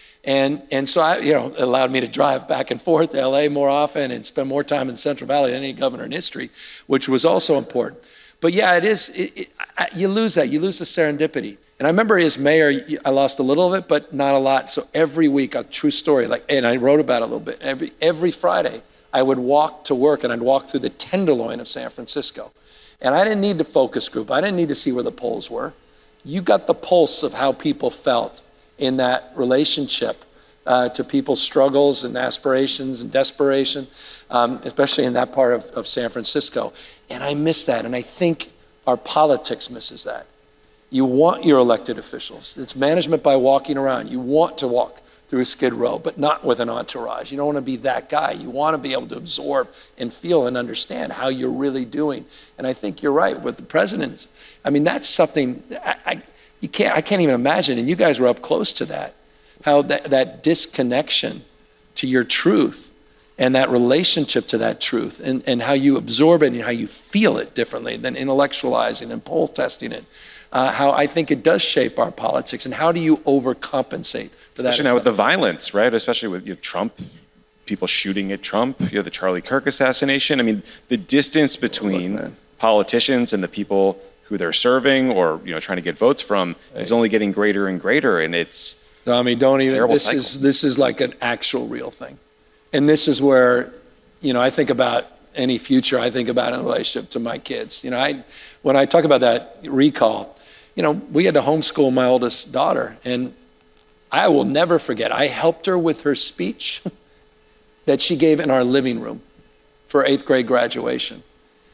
And so it allowed me to drive back and forth to LA more often and spend more time in the Central Valley than any governor in history, which was also important. But yeah, it is, you lose that, you lose the serendipity. And I remember as mayor, I lost a little of it, but not a lot. So every week, a true story, and I wrote about it a little bit. Every Friday, I would walk to work and I'd walk through the Tenderloin of San Francisco. And I didn't need the focus group. I didn't need to see where the polls were. You got the pulse of how people felt in that relationship to people's struggles and aspirations and desperation, especially in that part of San Francisco. And I miss that, and I think our politics misses that. You want your elected officials. It's management by walking around. You want to walk through Skid Row, but not with an entourage. You don't want to be that guy. You want to be able to absorb and feel and understand how you're really doing. And I think you're right with the president. I mean, that's something I can't even imagine, and you guys were up close to that, how that disconnection to your truth and that relationship to that truth and how you absorb it and how you feel it differently than intellectualizing and poll testing it, how I think it does shape our politics, and how do you overcompensate for that? Especially now with the violence, right? Especially with Trump, people shooting at Trump, the Charlie Kirk assassination. I mean, the distance between politicians and the people who they're serving or trying to get votes from is only getting greater and greater, and it's don't even. This is like an actual real thing, and this is where I think about any future. I think about in relationship to my kids. When I talk about that recall, we had to homeschool my oldest daughter, and I will never forget. I helped her with her speech that she gave in our living room for 8th grade graduation.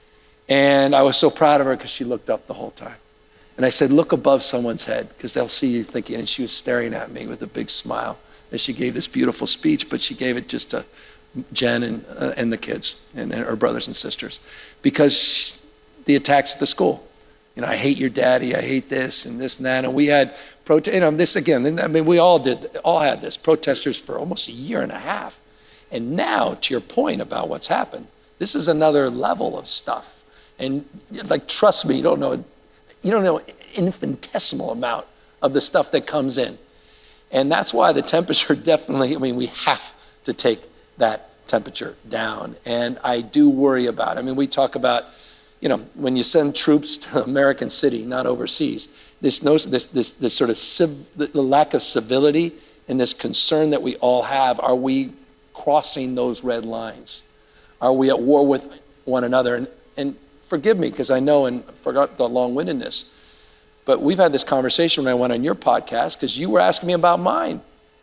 And I was so proud of her because she looked up the whole time. And I said, look above someone's head because they'll see you thinking. And she was staring at me with a big smile as she gave this beautiful speech, but she gave it just to Jen and the kids and her brothers and sisters because the attacks at the school. I hate your daddy, I hate this and that. And we had this again, I mean, we all had this, protesters for almost a year and a half. And now, to your point about what's happened, this is another level of stuff. And like, trust me, you don't know infinitesimal amount of the stuff that comes in. And that's why the temperature definitely, we have to take that temperature down. And I do worry about it. We talk about, when you send troops to American city, not overseas, this sort of the lack of civility and this concern that we all have, are we crossing those red lines? Are we at war with one another? And forgive me, because I know and forgot the long-windedness, but we've had this conversation when I went on your podcast, because you were asking me about mine.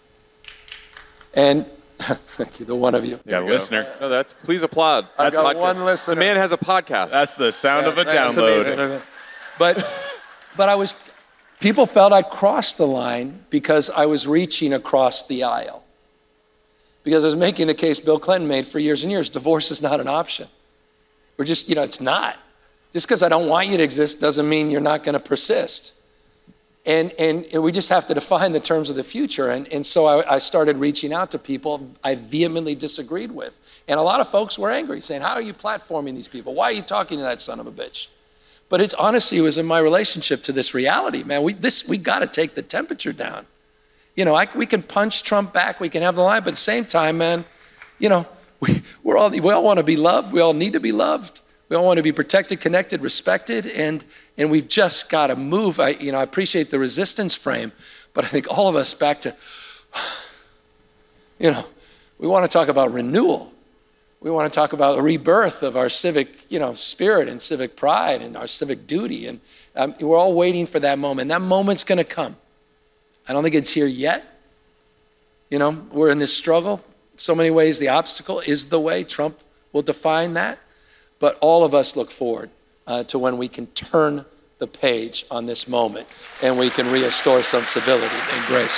And thank you, the one of you. You got a listener. No, please applaud. I've That's got one listener. The man has a podcast. That's the sound of a download. But people felt I crossed the line because I was reaching across the aisle. Because I was making the case Bill Clinton made for years and years. Divorce is not an option. We're just, it's not. Just because I don't want you to exist doesn't mean you're not going to persist. And we just have to define the terms of the future. And so I started reaching out to people I vehemently disagreed with. And a lot of folks were angry, saying, how are you platforming these people? Why are you talking to that son of a bitch? But it was in my relationship to this reality, man. We got to take the temperature down. We can punch Trump back, we can have the line, but at the same time, man, we all want to be loved. We all need to be loved. We all want to be protected, connected, respected, and we've just got to move. I appreciate the resistance frame, but I think all of us back to, we want to talk about renewal. We want to talk about the rebirth of our civic, spirit and civic pride and our civic duty. And we're all waiting for that moment. That moment's going to come. I don't think it's here yet. We're in this struggle. So many ways the obstacle is the way. Trump will define that. But all of us look forward to when we can turn the page on this moment and we can restore some civility and grace.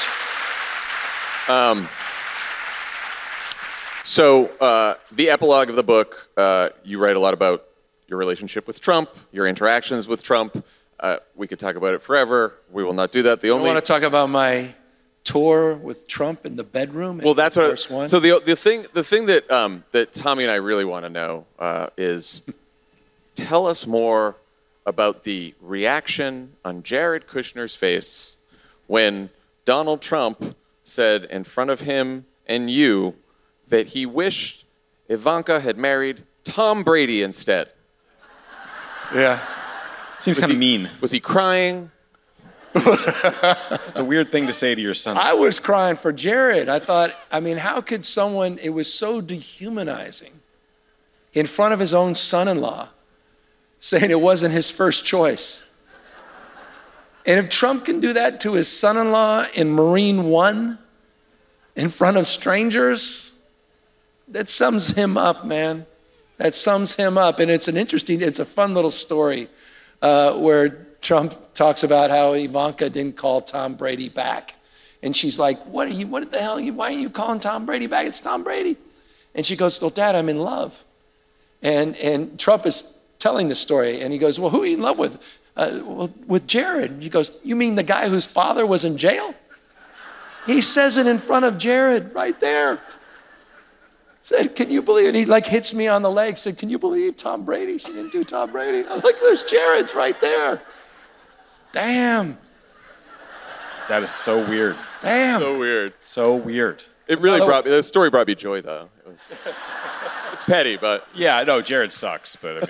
So the epilogue of the book, you write a lot about your relationship with Trump, your interactions with Trump. We could talk about it forever. We will not do that. I want to talk about my tour with Trump in the bedroom. Well, that's what. So the thing that Tommy and I really want to know is, tell us more about the reaction on Jared Kushner's face when Donald Trump said in front of him and you that he wished Ivanka had married Tom Brady instead. Yeah. Seems kind of mean. Was he crying? It's a weird thing to say to your son. I was crying for Jared. I thought, how could someone, it was so dehumanizing in front of his own son-in-law saying it wasn't his first choice. And if Trump can do that to his son-in-law in Marine One in front of strangers, that sums him up, man. That sums him up. And it's a fun little story where Trump talks about how Ivanka didn't call Tom Brady back. And she's like, why are you calling Tom Brady back? It's Tom Brady. And she goes, well, Dad, I'm in love. And Trump is telling the story. And he goes, well, who are you in love with? With Jared. And he goes, you mean the guy whose father was in jail? He says it in front of Jared right there. Said, can you believe it? And he hits me on the leg, said, can you believe Tom Brady? She didn't do Tom Brady. I was like, there's Jared's right there. Damn. That is so weird. Damn. So weird. So weird. It really the story brought me joy, though. It's petty, but. Yeah, no, Jared sucks, but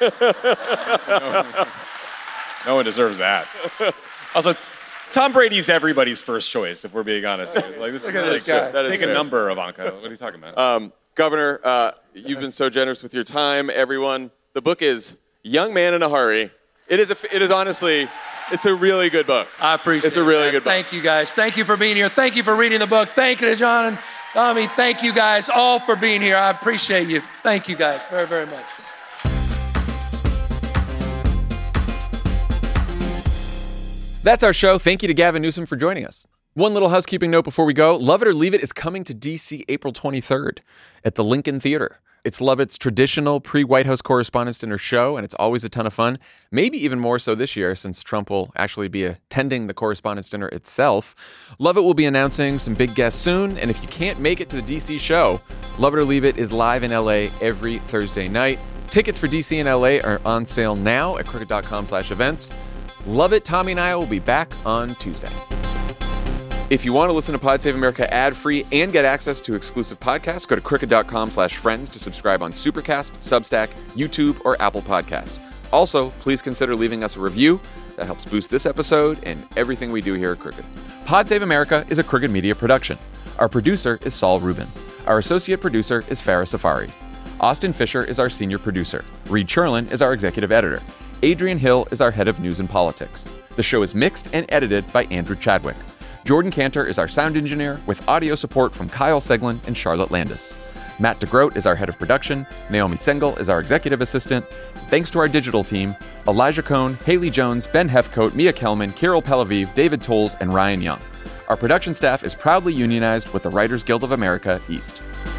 no one deserves that. Also, Tom Brady's everybody's first choice, if we're being honest. Look at this guy. Take a number, Ivanka. What are you talking about? Governor, you've been so generous with your time. Everyone, the book is Young Man in a Hurry. It is honestly, it's a really good book. I appreciate it. It's a really good book. Thank you, guys. Thank you for being here. Thank you for reading the book. Thank you to John and Tommy. Thank you, guys, all for being here. I appreciate you. Thank you, guys, very, very much. That's our show. Thank you to Gavin Newsom for joining us. One little housekeeping note before we go. Love It or Leave It is coming to DC April 23rd at the Lincoln Theater. It's Lovett's traditional pre-White House Correspondents' Dinner show, and it's always a ton of fun. Maybe even more so this year, since Trump will actually be attending the Correspondents' Dinner itself. Lovett will be announcing some big guests soon, and if you can't make it to the DC show, Love It or Leave It is live in LA every Thursday night. Tickets for DC and LA are on sale now at crooked.com/events. Love It, Tommy and I will be back on Tuesday. If you want to listen to Pod Save America ad-free and get access to exclusive podcasts, go to crooked.com/friends to subscribe on Supercast, Substack, YouTube, or Apple Podcasts. Also, please consider leaving us a review. That helps boost this episode and everything we do here at Crooked. Pod Save America is a Crooked Media production. Our producer is Saul Rubin. Our associate producer is Farah Safari. Austin Fisher is our senior producer. Reed Cherlin is our executive editor. Adrian Hill is our head of news and politics. The show is mixed and edited by Andrew Chadwick. Jordan Cantor is our sound engineer, with audio support from Kyle Seglin and Charlotte Landis. Matt DeGroat is our head of production. Naomi Sengel is our executive assistant. Thanks to our digital team, Elijah Cohn, Haley Jones, Ben Hefcoat, Mia Kelman, Kirill Pelaviv, David Tolles, and Ryan Young. Our production staff is proudly unionized with the Writers Guild of America East.